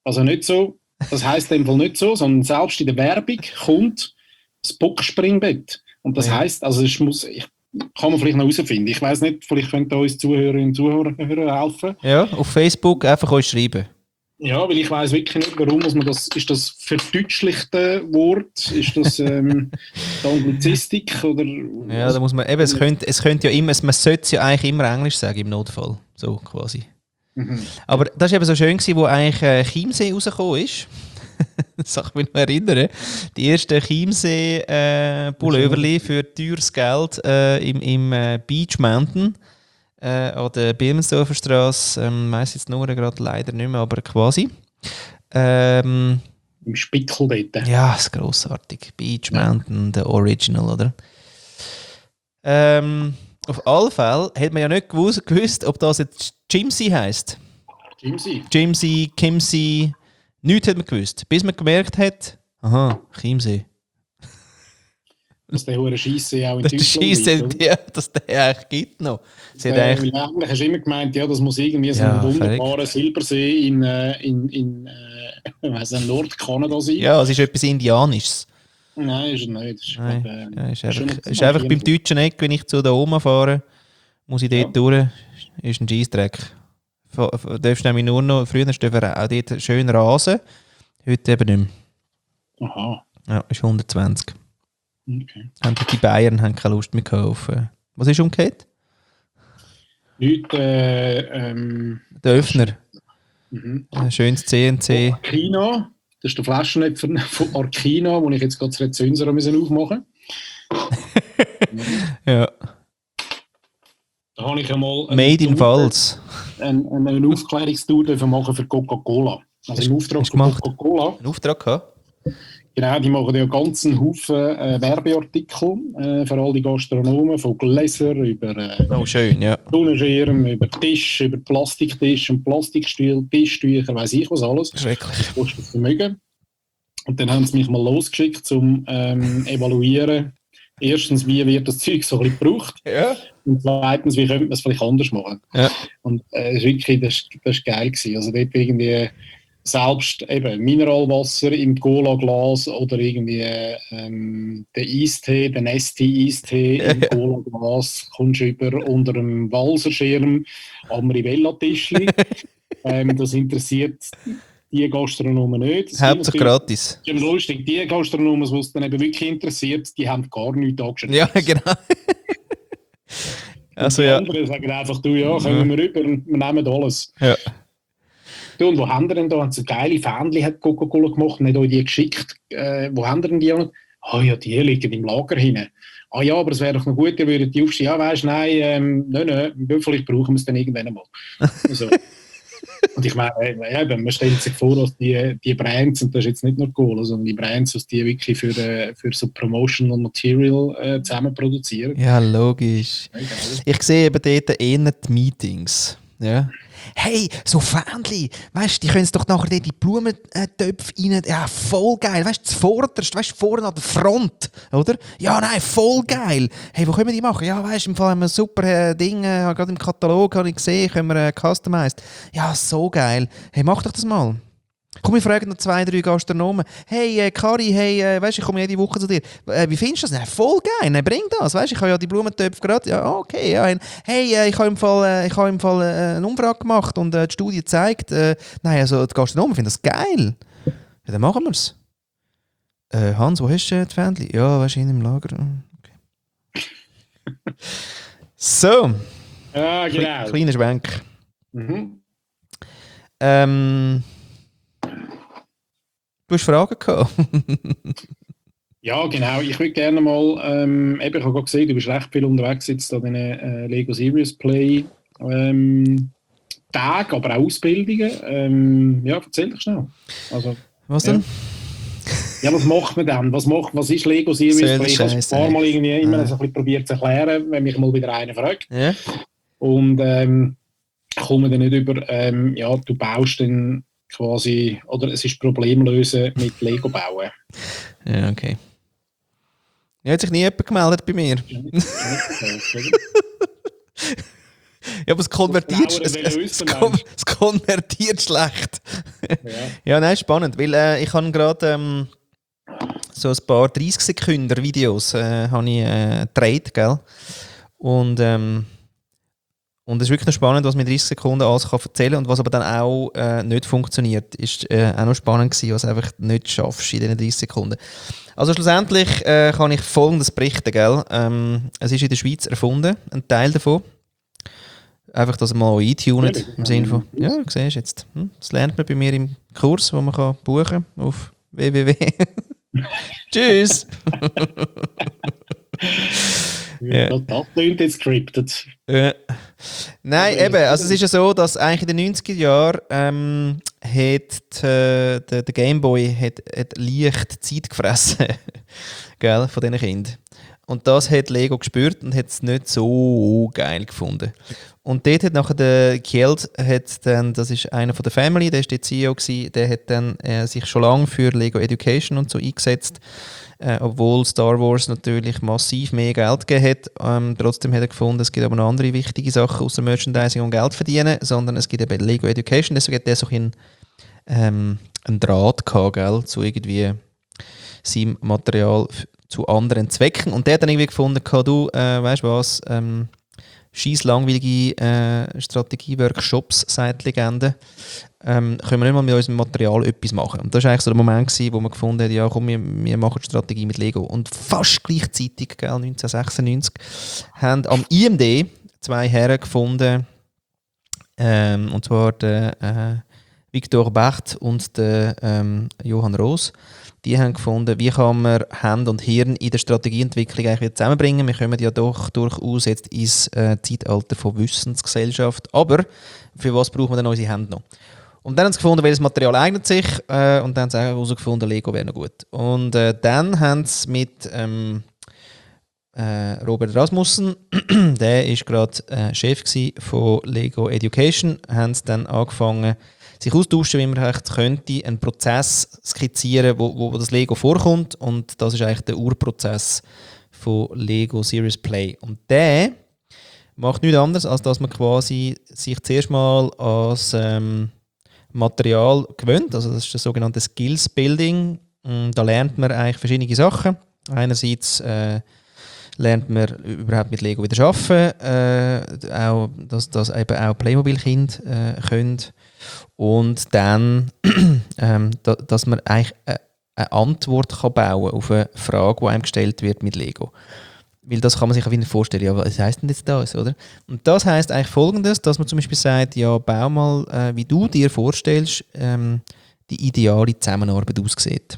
Also nicht so, das heisst in dem Fall nicht so, sondern selbst in der Werbung kommt das Boxspringbett. Und das Ja. heisst, also es muss, ich, kann man vielleicht noch herausfinden. Ich weiss nicht, vielleicht könnten uns Zuhörerinnen und Zuhörer helfen. Ja, auf Facebook einfach euch schreiben. Ja, weil ich weiss wirklich nicht, warum muss man das, ist das verdeutschlichte Wort, ist das ähm, die Anglizistik oder... Ja, da muss man, eben, es könnte, es könnte ja immer, man sollte es ja eigentlich immer Englisch sagen im Notfall, so quasi. Mhm. Aber das war eben so schön, gewesen, wo eigentlich äh, Chiemsee rausgekommen ist. Das kann ich mich noch erinnern. Die ersten Chiemsee-Pulloverli äh, für teures Geld äh, im, im äh, Beach Mountain äh, an der Birmensdorfer Straße. Ähm, ich weiss jetzt nur gerade leider nicht mehr, aber quasi. Ähm, Im Spickel dort. ja, das ist grossartig. Beach Ja. Mountain, der Original, oder? Ähm, auf alle Fälle hat man ja nicht gewusst, gewusst ob das jetzt Chiemsee heisst. Chiemsee. Chiemsee, Chiemsee, nichts hat man gewusst. Bis man gemerkt hat, aha, Chiemsee. Dass der hure Scheisse auch in Dass der Deutschland Scheisse, liegt, oder? ja, dass der eigentlich gibt noch. Sie hat Äh, eigentlich, weil eigentlich hast du immer gemeint, ja, das muss irgendwie so Ja, ein wunderbarer Silbersee in, äh, in, in äh, ich weiss nicht, Nordkanada sein. ja, es ist etwas Indianisches. Nein, ist er nicht. Das ist, Nein, glaub, äh, ja, ist schon einfach, noch ist einfach beim vierundvierzig. deutschen Eck, wenn ich zu der Oma fahre, muss ich dort Ja. durch, ist ein Scheissdreck. F- f- Darfst nämlich nur noch, früher dürfen wir auch dort schön rasen, heute eben nicht mehr. Aha, Ja, ist hundertzwanzig. okay. Haben die Bayern haben keine Lust mehr gehabt auf, äh, was ist umgekehrt? Nicht, äh, ähm, Der Öffner. mhm. Ein schönes C N C. Arkina, das ist der Flaschenöpfer von Arkina, wo ich jetzt gerade das Rezensor müssen aufmachen Ja. Da habe ich einmal Made in Pfalz. eine, eine Aufklärungstour dürfen machen für Coca-Cola. Also im Auftrag hast von gemacht? Coca-Cola. Einen Auftrag gehabt? Genau, die machen ja ganz einen Haufen äh, Werbeartikel äh, für all die Gastronomen, von Gläser über äh, Oh, schön, ja. Sonnenschirm, über Tisch, über Plastiktisch und Plastikstühle, Tischtücher, weiss ich was alles. Schrecklich. Das kostet Vermögen. Und dann haben sie mich mal losgeschickt, um ähm, evaluieren. Erstens, wie wird das Zeug so ein bisschen gebraucht? Ja. Und zweitens, wie könnte man es vielleicht anders machen? Ja. Und äh, das ist wirklich, das, das ist geil gewesen. Also dort irgendwie selbst eben Mineralwasser im Cola-Glas oder irgendwie ähm, der Eistee, der Nesti-Eistee im Cola-Glas kommst du über unter einem Walserschirm am Rivella-Tischli. ähm, das interessiert die Gastronomen nicht. Das Hauptsache gratis. ist lustig, die Gastronomen, die es dann eben wirklich interessiert, die haben gar nichts angeschaut. Ja, genau. Also die ja. anderen sagen einfach, du, ja, kommen wir rüber und wir nehmen alles. Ja. Du, und wo haben wir denn da? Haben sie geile Fähnchen hat Coca-Cola gemacht, nicht euch die geschickt. Äh, wo haben wir denn die? Ah ja, die liegen im Lager hinten. Ah ja, aber es wäre doch noch gut, ihr würdet die aufstehen. Ja, weisst, nein, ähm, nein, nein, vielleicht brauchen wir es dann irgendwann einmal. Also, und ich meine, äh, eben, man stellt sich vor, dass die, die Brands, und das ist jetzt nicht nur Cola, sondern die Brands, dass die wirklich für, äh, für so Promotional Material äh, zusammen produzieren. Ja, logisch. Ja, geil. Ich sehe eben dort eher die Meetings. Ja. Hey, so Fähnchen, weißt du, die können doch nachher dort in die Blumentöpfe rein. Ja, voll geil. Weißt du, zuvorderst, weißt du, vorne an der Front, oder? Ja, nein, voll geil. Hey, wo können wir die machen? Ja, weißt du, im Fall haben wir ein super äh, Ding, äh, gerade im Katalog habe ich gesehen, können wir äh, customized. Ja, so geil. Hey, mach doch das mal. Komm, wir fragen noch zwei, drei Gastronomen. Hey, äh, Kari, hey, äh, weißt, ich komme jede Woche zu dir. Äh, wie findest du das? Nein, voll geil, nein, bring das. Weißt, ich habe ja die Blumentöpfe gerade. Ja, okay. Ja. Hey, äh, ich habe im Fall, äh, ich habe im Fall äh, eine Umfrage gemacht und äh, die Studie zeigt, äh, nein, also die Gastronomen finden das geil. Ja, dann machen wir es. Äh, Hans, wo hast du äh, die Fähnchen? Ja, weißt du, in im Lager. Okay. So, Ja, Kle genau. kleiner Schwenk. Mhm. Ähm, du hast Fragen gehabt? Ja, genau. Ich würde gerne mal, ähm, eben, ich habe gerade gesehen, du bist recht viel unterwegs jetzt an den äh, Lego Serious Play ähm, Tagen, aber auch Ausbildungen. Ähm, ja, erzähl doch schnell. Also, Was ja. denn? Ja, was macht man dann? Was, macht, was ist Lego Serious Soll Play? Ich habe es Scheiße, ein paar Mal irgendwie immer Ah. so ein bisschen probiert zu erklären, wenn mich mal wieder einer fragt. Ja? Und ähm, kommen dann nicht über, ähm, ja, du baust dann quasi, oder es ist Problemlösen mit Lego bauen. Ja, okay. Ja, hat sich nie jemand gemeldet bei mir. Ja, nicht- nicht verkauft, oder? Ja, aber es konvertiert, es, es, es, es konvertiert schlecht. Ja. Ja, nein, spannend, weil äh, ich habe gerade ähm, so ein paar dreißig Sekunden Videos äh, habe ich äh, gedreht, gell? Und ähm, und es ist wirklich noch spannend, was man in dreißig Sekunden alles kann erzählen kann und was aber dann auch äh, nicht funktioniert, ist äh, auch noch spannend gewesen, was du einfach nicht schaffst in diesen dreißig Sekunden. Also schlussendlich äh, kann ich Folgendes berichten, gell? Ähm, es ist in der Schweiz erfunden, ein Teil davon. Einfach, dass man mal eintunet, ja, im Sinne von, ja, du siehst jetzt, hm, das lernt man bei mir im Kurs, den man kann buchen kann auf w w w. Tschüss! Ja, ja. Das klingt jetzt scripted. Ja. Nein, eben, also es ist ja so, dass eigentlich in den neunziger Jahren ähm, hat äh, der, der Gameboy hat, hat leicht Zeit gefressen gell, von diesen Kindern. Und das hat Lego gespürt und hat es nicht so geil gefunden. Und dort hat nachher der Kjeld, hat dann, das ist einer von der Family, der war der C E O gewesen, der hat dann äh, sich schon lange für Lego Education und so eingesetzt. Äh, obwohl Star Wars natürlich massiv mehr Geld gegeben hat. Ähm, trotzdem hat er gefunden, es gibt aber noch andere wichtige Sachen außer Merchandising und Geld verdienen, sondern es gibt eben Lego Education. Deswegen hat er so ein, ähm, einen Draht gehabt, gell, zu irgendwie seinem Material f- zu anderen Zwecken. Und der hat dann irgendwie gefunden, du, äh, weißt du was, ähm, scheiss langweilige äh, Strategie-Workshops, sagt die Legende. Ähm, können wir nicht mal mit unserem Material etwas machen. Und das war eigentlich so der Moment, gewesen, wo wir gefunden haben, ja komm, wir, wir machen die Strategie mit Lego. Und fast gleichzeitig, gell, neunzehnhundertsechsundneunzig, haben am I M D zwei Herren gefunden, ähm, und zwar der äh, Victor Bacht und der ähm, Johann Roos. Die haben gefunden, wie kann man Hand und Hirn in der Strategieentwicklung eigentlich wieder zusammenbringen. Wir kommen ja doch durchaus jetzt ins äh, Zeitalter von Wissensgesellschaft. Aber für was brauchen wir denn unsere Hände noch? Und dann haben sie gefunden, welches Material eignet sich. Äh, und dann haben sie auch herausgefunden, Lego wäre noch gut. Und äh, dann haben sie mit ähm, äh, Robert Rasmussen, der war gerade äh, Chef von Lego Education, haben sie dann angefangen, sich austauschen, wie man echt könnte, einen Prozess skizzieren, wo, wo das Lego vorkommt. Und das ist eigentlich der Urprozess von Lego Serious Play. Und der macht nichts anderes, als dass man quasi sich zuerst mal als ähm, Material gewöhnt. Also das ist das sogenannte Skills Building. Da lernt man eigentlich verschiedene Sachen. Einerseits äh, lernt man überhaupt mit Lego wieder arbeiten, äh, auch, dass, dass eben auch Playmobil-Kinder äh, können. Und dann, ähm, da, dass man eigentlich eine, eine Antwort kann bauen auf eine Frage, die einem gestellt wird mit Lego. Weil das kann man sich auch wieder vorstellen, ja, was heisst denn jetzt das, oder? Und das heisst eigentlich Folgendes, dass man zum Beispiel sagt, ja, bau mal, äh, wie du dir vorstellst, ähm, die ideale Zusammenarbeit aussieht.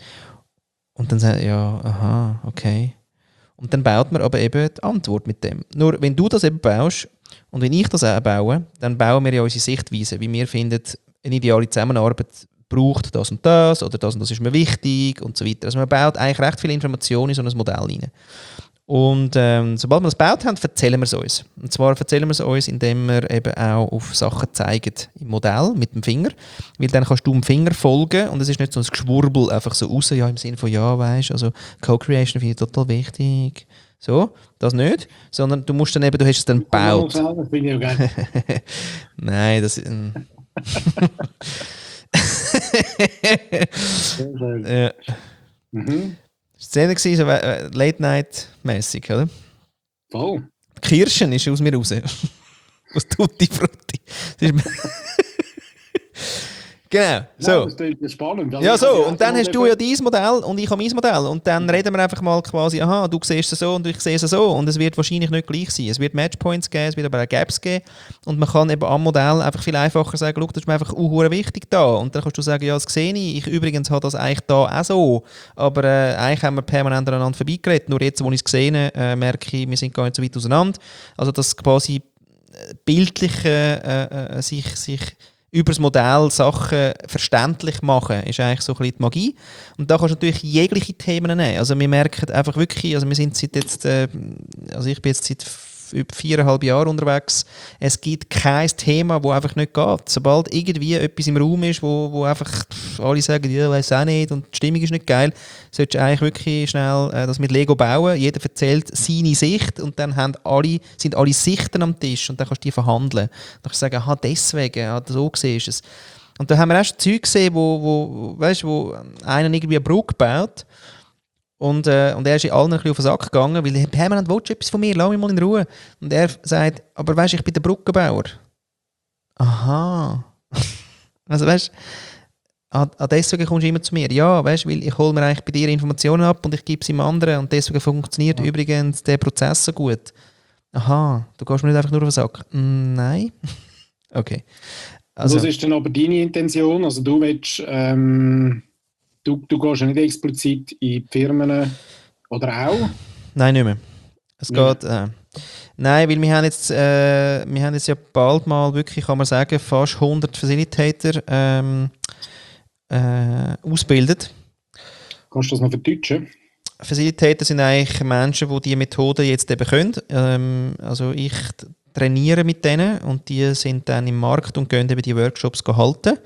Und dann sagt ja, aha, okay. Und dann baut man aber eben die Antwort mit dem. Nur wenn du das eben baust und wenn ich das auch baue, dann bauen wir ja unsere Sichtweise, wie wir finden, eine ideale Zusammenarbeit braucht das und das oder das und das ist mir wichtig und so weiter. Also man baut eigentlich recht viele Informationen in so ein Modell rein. Und ähm, sobald wir das gebaut haben, erzählen wir es uns. Und zwar erzählen wir es uns, indem wir eben auch auf Sachen zeigen im Modell mit dem Finger. Weil dann kannst du dem Finger folgen und es ist nicht so ein Geschwurbel einfach so raus, ja, im Sinne von, ja, weißt, also Co-Creation finde ich total wichtig. So, das nicht. Sondern du musst dann eben, du hast es dann gebaut. Das bin ich ja geil. Nein, das ist... Ähm. Ja. Mhm. Szene war so äh, Late-Night-mässig, oder? Voll. Kirschen ist aus mir raus. Aus Tutti Frutti. Das ist genau, so. Ja, das klingt spannend. Also ja, so. ja Und dann hast du ja dein Modell und ich habe mein Modell. Und dann reden wir einfach mal quasi, aha, du siehst es so und ich sehe es so. Und es wird wahrscheinlich nicht gleich sein. Es wird Matchpoints geben, es wird aber auch Gaps geben. Und man kann eben am Modell einfach viel einfacher sagen, schau, das ist mir einfach uh, wichtig da. Und dann kannst du sagen, ja, das sehe ich. Ich übrigens habe das eigentlich da auch so. Aber äh, eigentlich haben wir permanent aneinander vorbeigeredet. Nur jetzt, wo ich es gesehen habe, äh, merke ich, wir sind gar nicht so weit auseinander. Also das quasi bildlich äh, äh, sich... sich über das Modell Sachen verständlich machen, ist eigentlich so ein bisschen die Magie. Und da kannst du natürlich jegliche Themen nehmen. Also wir merken einfach wirklich, also wir sind seit jetzt, äh, also ich bin jetzt seit über viereinhalb Jahre unterwegs. Es gibt kein Thema, das einfach nicht geht. Sobald irgendwie etwas im Raum ist, wo, wo einfach alle sagen, ja, weiß auch nicht und die Stimmung ist nicht geil, solltest du eigentlich wirklich schnell äh, das mit Lego bauen. Jeder erzählt seine Sicht und dann haben alle, sind alle Sichten am Tisch und dann kannst du die verhandeln. Dann kannst du sagen, aha, deswegen, ah, so siehst du es. Und da haben wir erst Zeug gesehen, wo, wo, weißt, wo einer irgendwie eine Brücke baut und, äh, und er ist in allen ein bisschen auf den Sack gegangen, weil er permanent willst du etwas von mir, lass mich mal in Ruhe. Und er sagt, aber weißt, ich bin der Brückenbauer. Aha. Also weißt, ah, ah, deswegen kommst du immer zu mir. Ja, weißt, weil ich hole mir eigentlich bei dir Informationen ab und ich gebe sie dem anderen und deswegen funktioniert ja. übrigens der Prozess so gut. Aha, du gehst mir nicht einfach nur auf den Sack. Mm, nein. Okay. Also, was ist denn aber deine Intention? Also du willst, ähm, du, du gehst ja nicht explizit in die Firmen oder auch? Nein, nicht mehr. Es nicht geht, äh, nein, weil wir haben, jetzt, äh, wir haben jetzt ja bald mal wirklich, kann man sagen, fast hundert Facilitator ähm, äh, ausgebildet. Kannst du das noch verdeutschen? Facilitator sind eigentlich Menschen, die diese Methode jetzt eben können. Ähm, also ich trainieren mit denen und die sind dann im Markt und gehen eben die Workshops halten.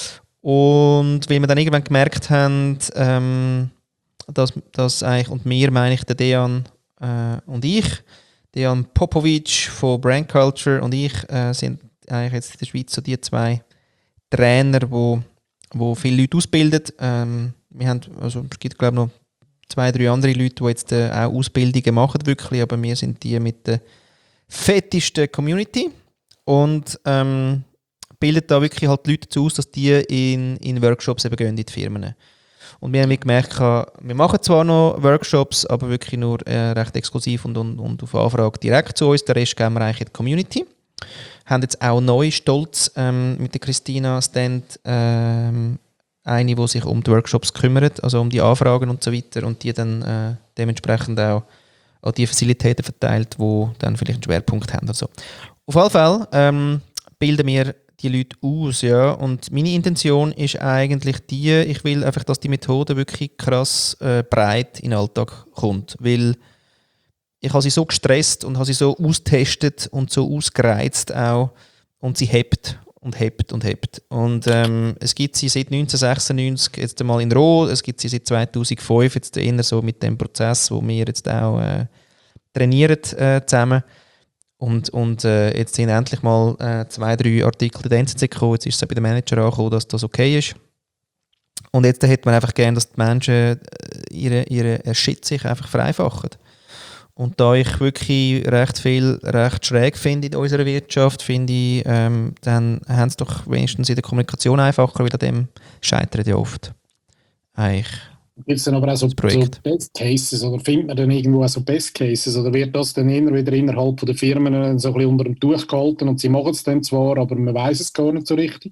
Und weil wir dann irgendwann gemerkt haben, ähm, dass, dass eigentlich, und wir meine ich, der Dejan äh, und ich, Dejan Popovic von Brand Culture und ich äh, sind eigentlich jetzt in der Schweiz so die zwei Trainer, die wo, wo viele Leute ausbilden. Ähm, wir haben, also es gibt glaube ich noch zwei, drei andere Leute, die jetzt äh, auch Ausbildungen machen, wirklich, aber wir sind die mit der fetteste Community und ähm, bildet da wirklich halt die Leute dazu aus, dass die in, in Workshops eben gehen, in die Firmen. Und wir haben gemerkt, wir machen zwar noch Workshops, aber wirklich nur äh, recht exklusiv und, und, und auf Anfrage direkt zu uns. Den Rest geben wir eigentlich in die Community. Haben jetzt auch neu stolz ähm, mit der Christina Stent ähm, eine, die sich um die Workshops kümmert, also um die Anfragen und so weiter und die dann äh, dementsprechend auch an die Facilitäten verteilt, die dann vielleicht einen Schwerpunkt haben. Oder so. Auf jeden Fall ähm, bilden wir die Leute aus. Ja? Und meine Intention ist eigentlich die, ich will einfach, dass die Methode wirklich krass äh, breit in den Alltag kommt. Weil ich habe sie so gestresst und habe sie so austestet und so ausgereizt auch und sie hebt und hebt und hebt. Und ähm, es gibt sie seit neunzehnhundertsechsundneunzig jetzt einmal in Roh, es gibt sie seit zweitausendfünf jetzt eher so mit dem Prozess, wo wir jetzt auch äh, trainieren äh, zusammen. Und, und äh, jetzt sind endlich mal äh, zwei, drei Artikel in der N Z Z gekommen, jetzt ist es bei den Manager angekommen, dass das okay ist. Und jetzt hätte man einfach gerne, dass die Menschen äh, ihre, ihre Shit sich einfach vereinfachen. Und da ich wirklich recht viel recht schräg finde in unserer Wirtschaft, finde ich, ähm, dann haben sie doch wenigstens in der Kommunikation einfacher, weil an dem scheitert ja oft. Eigentlich. Gibt es dann aber auch so, so Best Cases oder findet man dann irgendwo auch so Best Cases oder wird das dann immer wieder innerhalb von der Firmen so ein bisschen unter dem Tuch gehalten und sie machen es dann zwar, aber man weiß es gar nicht so richtig.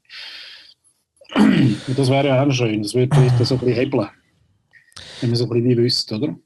Und das wäre ja auch noch schön, das würde vielleicht so ein bisschen hebeln, wenn man so ein bisschen wie wüsste, oder?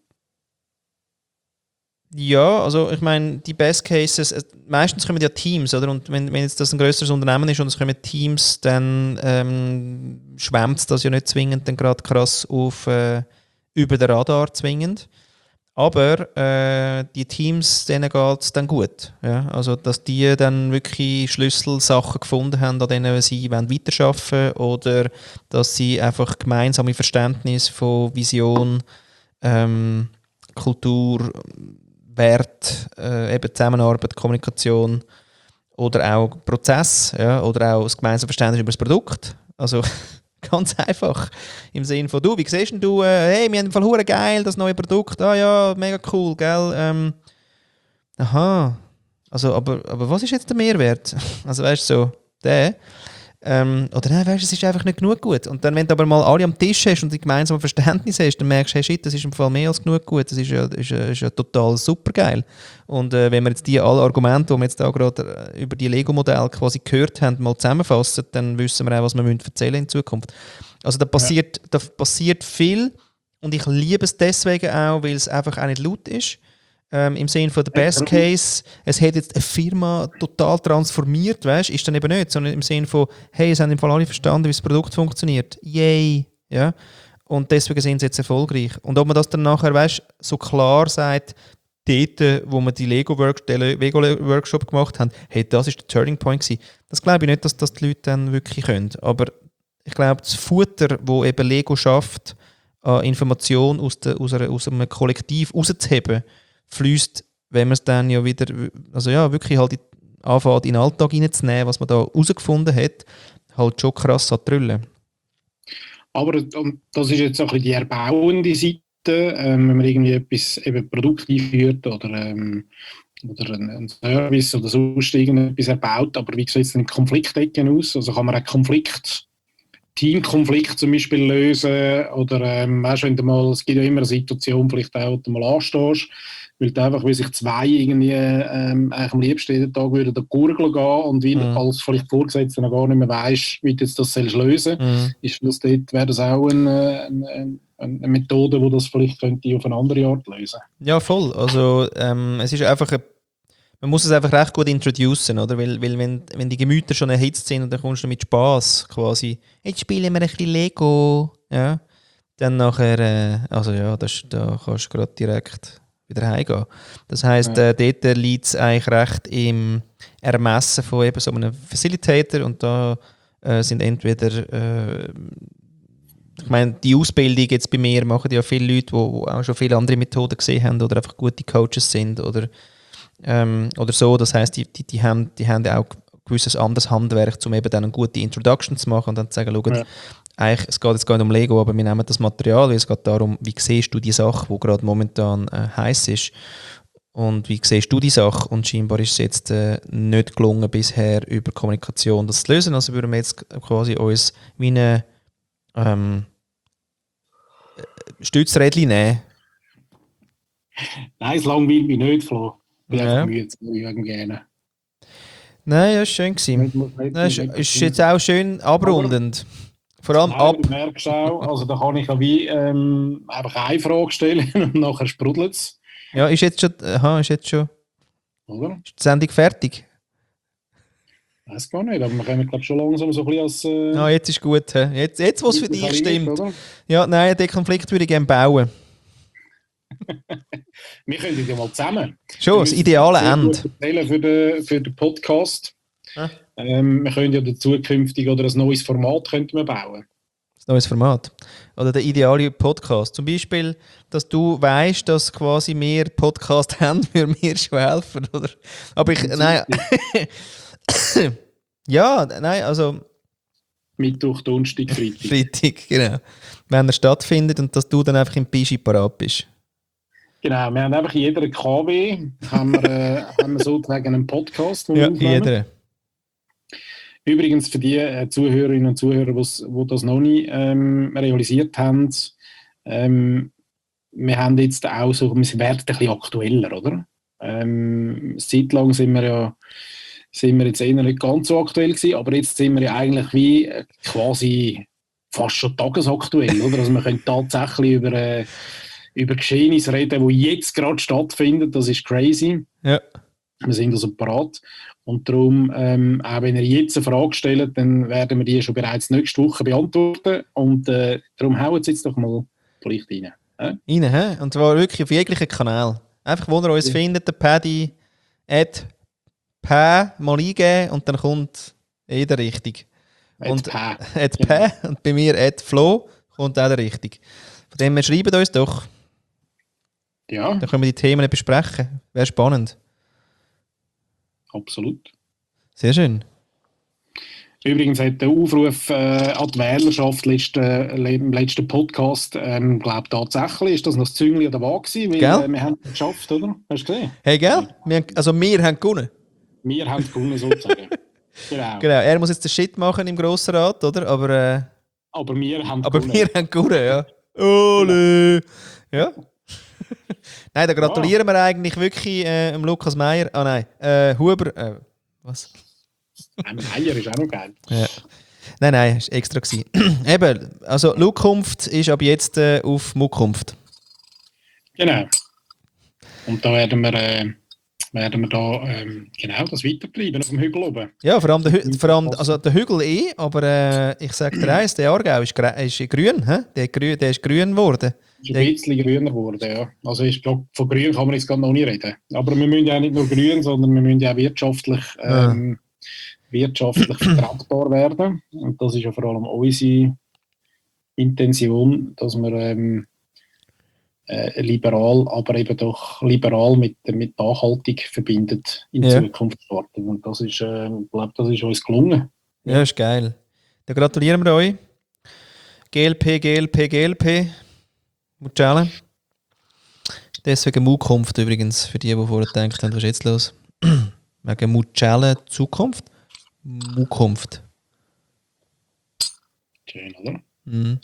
Ja, also ich meine, die Best Cases, meistens kommen ja Teams, oder? Und wenn, wenn jetzt das ein grösseres Unternehmen ist und es kommen Teams, dann ähm, schwemmt das ja nicht zwingend dann gerade krass auf äh, über den Radar zwingend. Aber äh, die Teams, denen geht es dann gut. Ja? Also dass die dann wirklich Schlüsselsachen gefunden haben, an denen sie weiterarbeiten wollen oder dass sie einfach gemeinsame Verständnis von Vision, ähm, Kultur, Wert, äh, eben Zusammenarbeit, Kommunikation oder auch Prozess, ja, oder auch das gemeinsame Verständnis über das Produkt. Also ganz einfach. Im Sinne von, du, wie siehst du, äh, hey, wir haben im Fall hure geil, das neue Produkt, ah ja, mega cool, gell? Ähm, aha. Also, aber, aber was ist jetzt der Mehrwert? Also weißt du, so, der. Ähm, oder nein, weißt du, es ist einfach nicht genug gut. Und dann, wenn du aber mal alle am Tisch hast und die gemeinsame Verständnis hast, dann merkst du, hey, shit, das ist im Fall mehr als genug gut. Das ist ja, ist ja, ist ja total super geil. Und äh, wenn wir jetzt die alle Argumente, die wir jetzt da gerade über die Lego-Modelle quasi gehört haben, mal zusammenfassen, dann wissen wir auch, was wir erzählen in Zukunft. Also da passiert, ja. da passiert viel und ich liebe es deswegen auch, weil es einfach auch nicht laut ist. Ähm, im Sinne von der Best Case, es hat jetzt eine Firma total transformiert, weißt, ist dann eben nicht, sondern im Sinne von, hey, es haben im Fall alle verstanden, wie das Produkt funktioniert. Yay! Ja? Und deswegen sind sie jetzt erfolgreich. Und ob man das dann nachher, weißt, so klar sagt, dort, wo wir die Lego-Work- den Lego-Workshop gemacht haben, hey, das war der Turning Point gewesen. Das glaube ich nicht, dass das die Leute dann wirklich können. Aber ich glaube, das Futter, das eben Lego schafft, an Informationen aus, der, aus, einer, aus einem Kollektiv rauszuheben, fließt, wenn man es dann ja wieder, also ja, wirklich halt in, anfängt, in den Alltag reinzunehmen, was man da herausgefunden hat, halt schon krass an die Trille. Aber und das ist jetzt auch ein bisschen die erbauende Seite, ähm, wenn man irgendwie etwas, eben Produkt einführt oder, ähm, oder einen, einen Service oder sonst irgendetwas erbaut, aber wie sieht es denn in Konfliktecken aus? Also kann man einen Konflikt, Teamkonflikt zum Beispiel lösen oder ähm, weißt, wenn du mal, es gibt ja immer eine Situation, vielleicht auch, wo du mal anstehst, weil du einfach, wie sich zwei irgendwie ähm, eigentlich am liebsten jeden Tag würden der Gurgel gehen und weil Mhm. als vielleicht Vorgesetzter noch gar nicht mehr weisst, wie du jetzt das sollst lösen Mhm. ist das dort, wäre das auch eine, eine, eine Methode, die das vielleicht könnte auf eine andere Art lösen. Ja, voll. Also ähm, es ist einfach eine, man muss es einfach recht gut introducen, oder? Weil, weil wenn, wenn die Gemüter schon erhitzt sind und dann kommst du mit Spass quasi, jetzt spielen wir ein bisschen Lego, ja, dann nachher, äh, also ja, das, da kannst du gerade direkt wieder heimgehen. Das heisst, Ja. äh, dort liegt es eigentlich recht im Ermessen von eben so einem Facilitator und da äh, sind entweder äh, ich meine, die Ausbildung jetzt bei mir machen ja viele Leute, die auch schon viele andere Methoden gesehen haben oder einfach gute Coaches sind oder, ähm, oder so. Das heisst, die, die, die, haben, die haben auch ein gewisses anderes Handwerk, um eben dann eine gute Introduction zu machen und dann zu sagen, schau, Ja. eigentlich, es geht jetzt gar nicht um Lego, aber wir nehmen das Material, weil es geht darum, wie siehst du die Sache, die gerade momentan äh, heiß ist und wie siehst du die Sache und scheinbar ist es jetzt äh, nicht gelungen bisher über Kommunikation das zu lösen, also würden wir jetzt quasi uns wie eine ähm, Stützrädchen nehmen. Nein, es langweilt mich nicht, Flo. Ich bin Ja. einfach müde, ich würde gerne. Nein, ja, ist schön gewesen. Nicht, muss nicht, Das ist, nicht, ist jetzt auch schön abrundend. Vor allem Nein, ab. du merkst auch, also da kann ich ja wie ähm, einfach eine Frage stellen und nachher sprudelt es. Ja, ist jetzt schon. Aha, ist jetzt schon. Oder? Ist die Sendung fertig? Weiß gar nicht, aber wir können glaube schon langsam so ein bisschen als... Äh, Ah, jetzt ist gut. He? Jetzt, jetzt was für dich musikaliert, stimmt. oder? Ja, nein, den Konflikt würde ich gerne bauen. Wir können ja mal zusammen. Schon, das ideale sehr gut Ende. erzählen für den, für den Podcast. Ah. Ähm, wir können ja da zukünftig oder ein neues Format könnten wir bauen. Das neues Format. Oder der ideale Podcast. Zum Beispiel, dass du weißt, dass quasi wir Podcast haben, würde mir schon helfen. Oder? Aber ich. Nein. Ja, nein, also. Mittwoch, Donnerstag, Freitag. Freitag, genau. Wenn er stattfindet und dass du dann einfach im Pischi parat bist. Genau, wir haben einfach in jeder K W haben wir, äh, haben wir sozusagen einen Podcast, den wir Ja, aufnehmen. jeder. Übrigens für die äh, Zuhörerinnen und Zuhörer, die das noch nicht ähm, realisiert haben, ähm, wir haben jetzt auch so, wir werden ein bisschen aktueller, oder? Ähm, seit lang sind wir ja sind wir jetzt eher nicht ganz so aktuell gewesen, aber jetzt sind wir ja eigentlich wie äh, quasi fast schon tagesaktuell, oder? Also wir können tatsächlich über, äh, über Geschehnisse reden, die jetzt gerade stattfinden, das ist crazy. Ja. Wir sind also parat. Und darum, ähm, auch wenn ihr jetzt eine Frage stellt, dann werden wir die schon bereits nächste Woche beantworten. Und äh, darum hauen Sie jetzt doch mal vielleicht rein. Äh? Rein, hä? Und zwar wirklich auf jeglichen Kanal. Einfach, wo ihr uns Ja. findet, der Paddy, at Pä, mal eingeben und dann kommt jeder richtig. Und Pä. at Genau. Pä und bei mir at Flo kommt auch der richtig. Von dem her schreibt uns doch. Ja, Dann können wir die Themen besprechen. Wäre spannend. absolut. Sehr schön. Übrigens hat der Aufruf äh, an die Wählerschaft letzten, äh, im letzten Podcast, ähm, glaube tatsächlich, ist das noch das Züngli an der Waage gewesen, weil Gell? äh, wir haben es geschafft, oder? Hast du gesehen? Hey, gell? Wir haben, also wir haben gewonnen. Wir haben es gewonnen, sozusagen. Genau. Genau, er muss jetzt den Shit machen im Grossen Rat, oder? Aber, äh, Aber wir haben aber gewonnen. wir haben gewonnen, ja. Ole! Ja. Nein, da gratulieren wir eigentlich wirklich äh, dem Lukas Meier. Ah nein, äh, Huber. Äh, was? Ein Meier ist auch noch geil. Ja. Nein, nein, ist extra gewesen. Eben, also Lukunft ist ab jetzt äh, auf Muckunft. Genau. Und da werden wir, äh, werden wir da ähm, genau das weitertreiben auf dem Hügel oben. Ja, vor allem der, Hü vor allem, also der Hügel eh, aber äh, ich sage dir eins, der Aargau ist, ist grün, hä? Der, grün, der ist grün geworden. ist ein bisschen grüner geworden, ja. Also ist, glaub, von grün kann man jetzt gerade noch nicht reden. Aber wir müssen ja nicht nur grün, sondern wir müssen ja auch wirtschaftlich, ähm, wirtschaftlich vertretbar werden. Und das ist ja vor allem unsere Intention, dass wir ähm, äh, liberal, aber eben doch liberal mit, mit nachhaltig verbindet in Ja. Zukunft starten. Und das ist, äh, ich glaube, das ist uns gelungen. Ja, ist geil. Dann gratulieren wir euch. G L P, G L P, G L P. Mucciale. Deswegen Zukunft übrigens, für die, die vorher gedacht haben, was ist jetzt los? Wegen Mucciale Zukunft. Zukunft. Schön, oder? Mhm.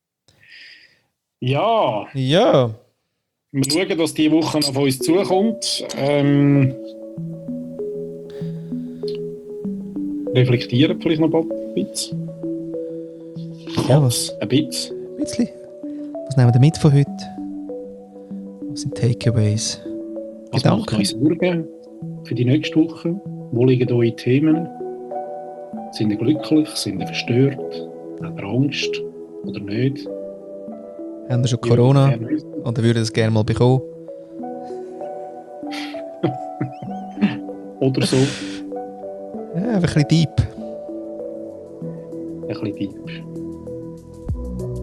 Ja, Ja. wir schauen, dass diese Woche auf uns zukommt. Ähm, reflektieren vielleicht noch ein bisschen. Ja, was? Ein bisschen. Ein bisschen. Was nehmen wir mit von heute? Was sind Takeaways? Was macht euch Sorgen für die nächste Woche? Wo liegen eure Themen? Sind ihr glücklich? Sind ihr verstört? Habt ihr Angst? Oder nicht? Haben ihr schon Corona? Oder würdet ihr es gerne mal bekommen? Oder so. Ja, einfach ein bisschen deep. Ein bisschen deep.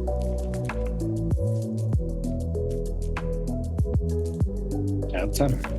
Ciao zusammen.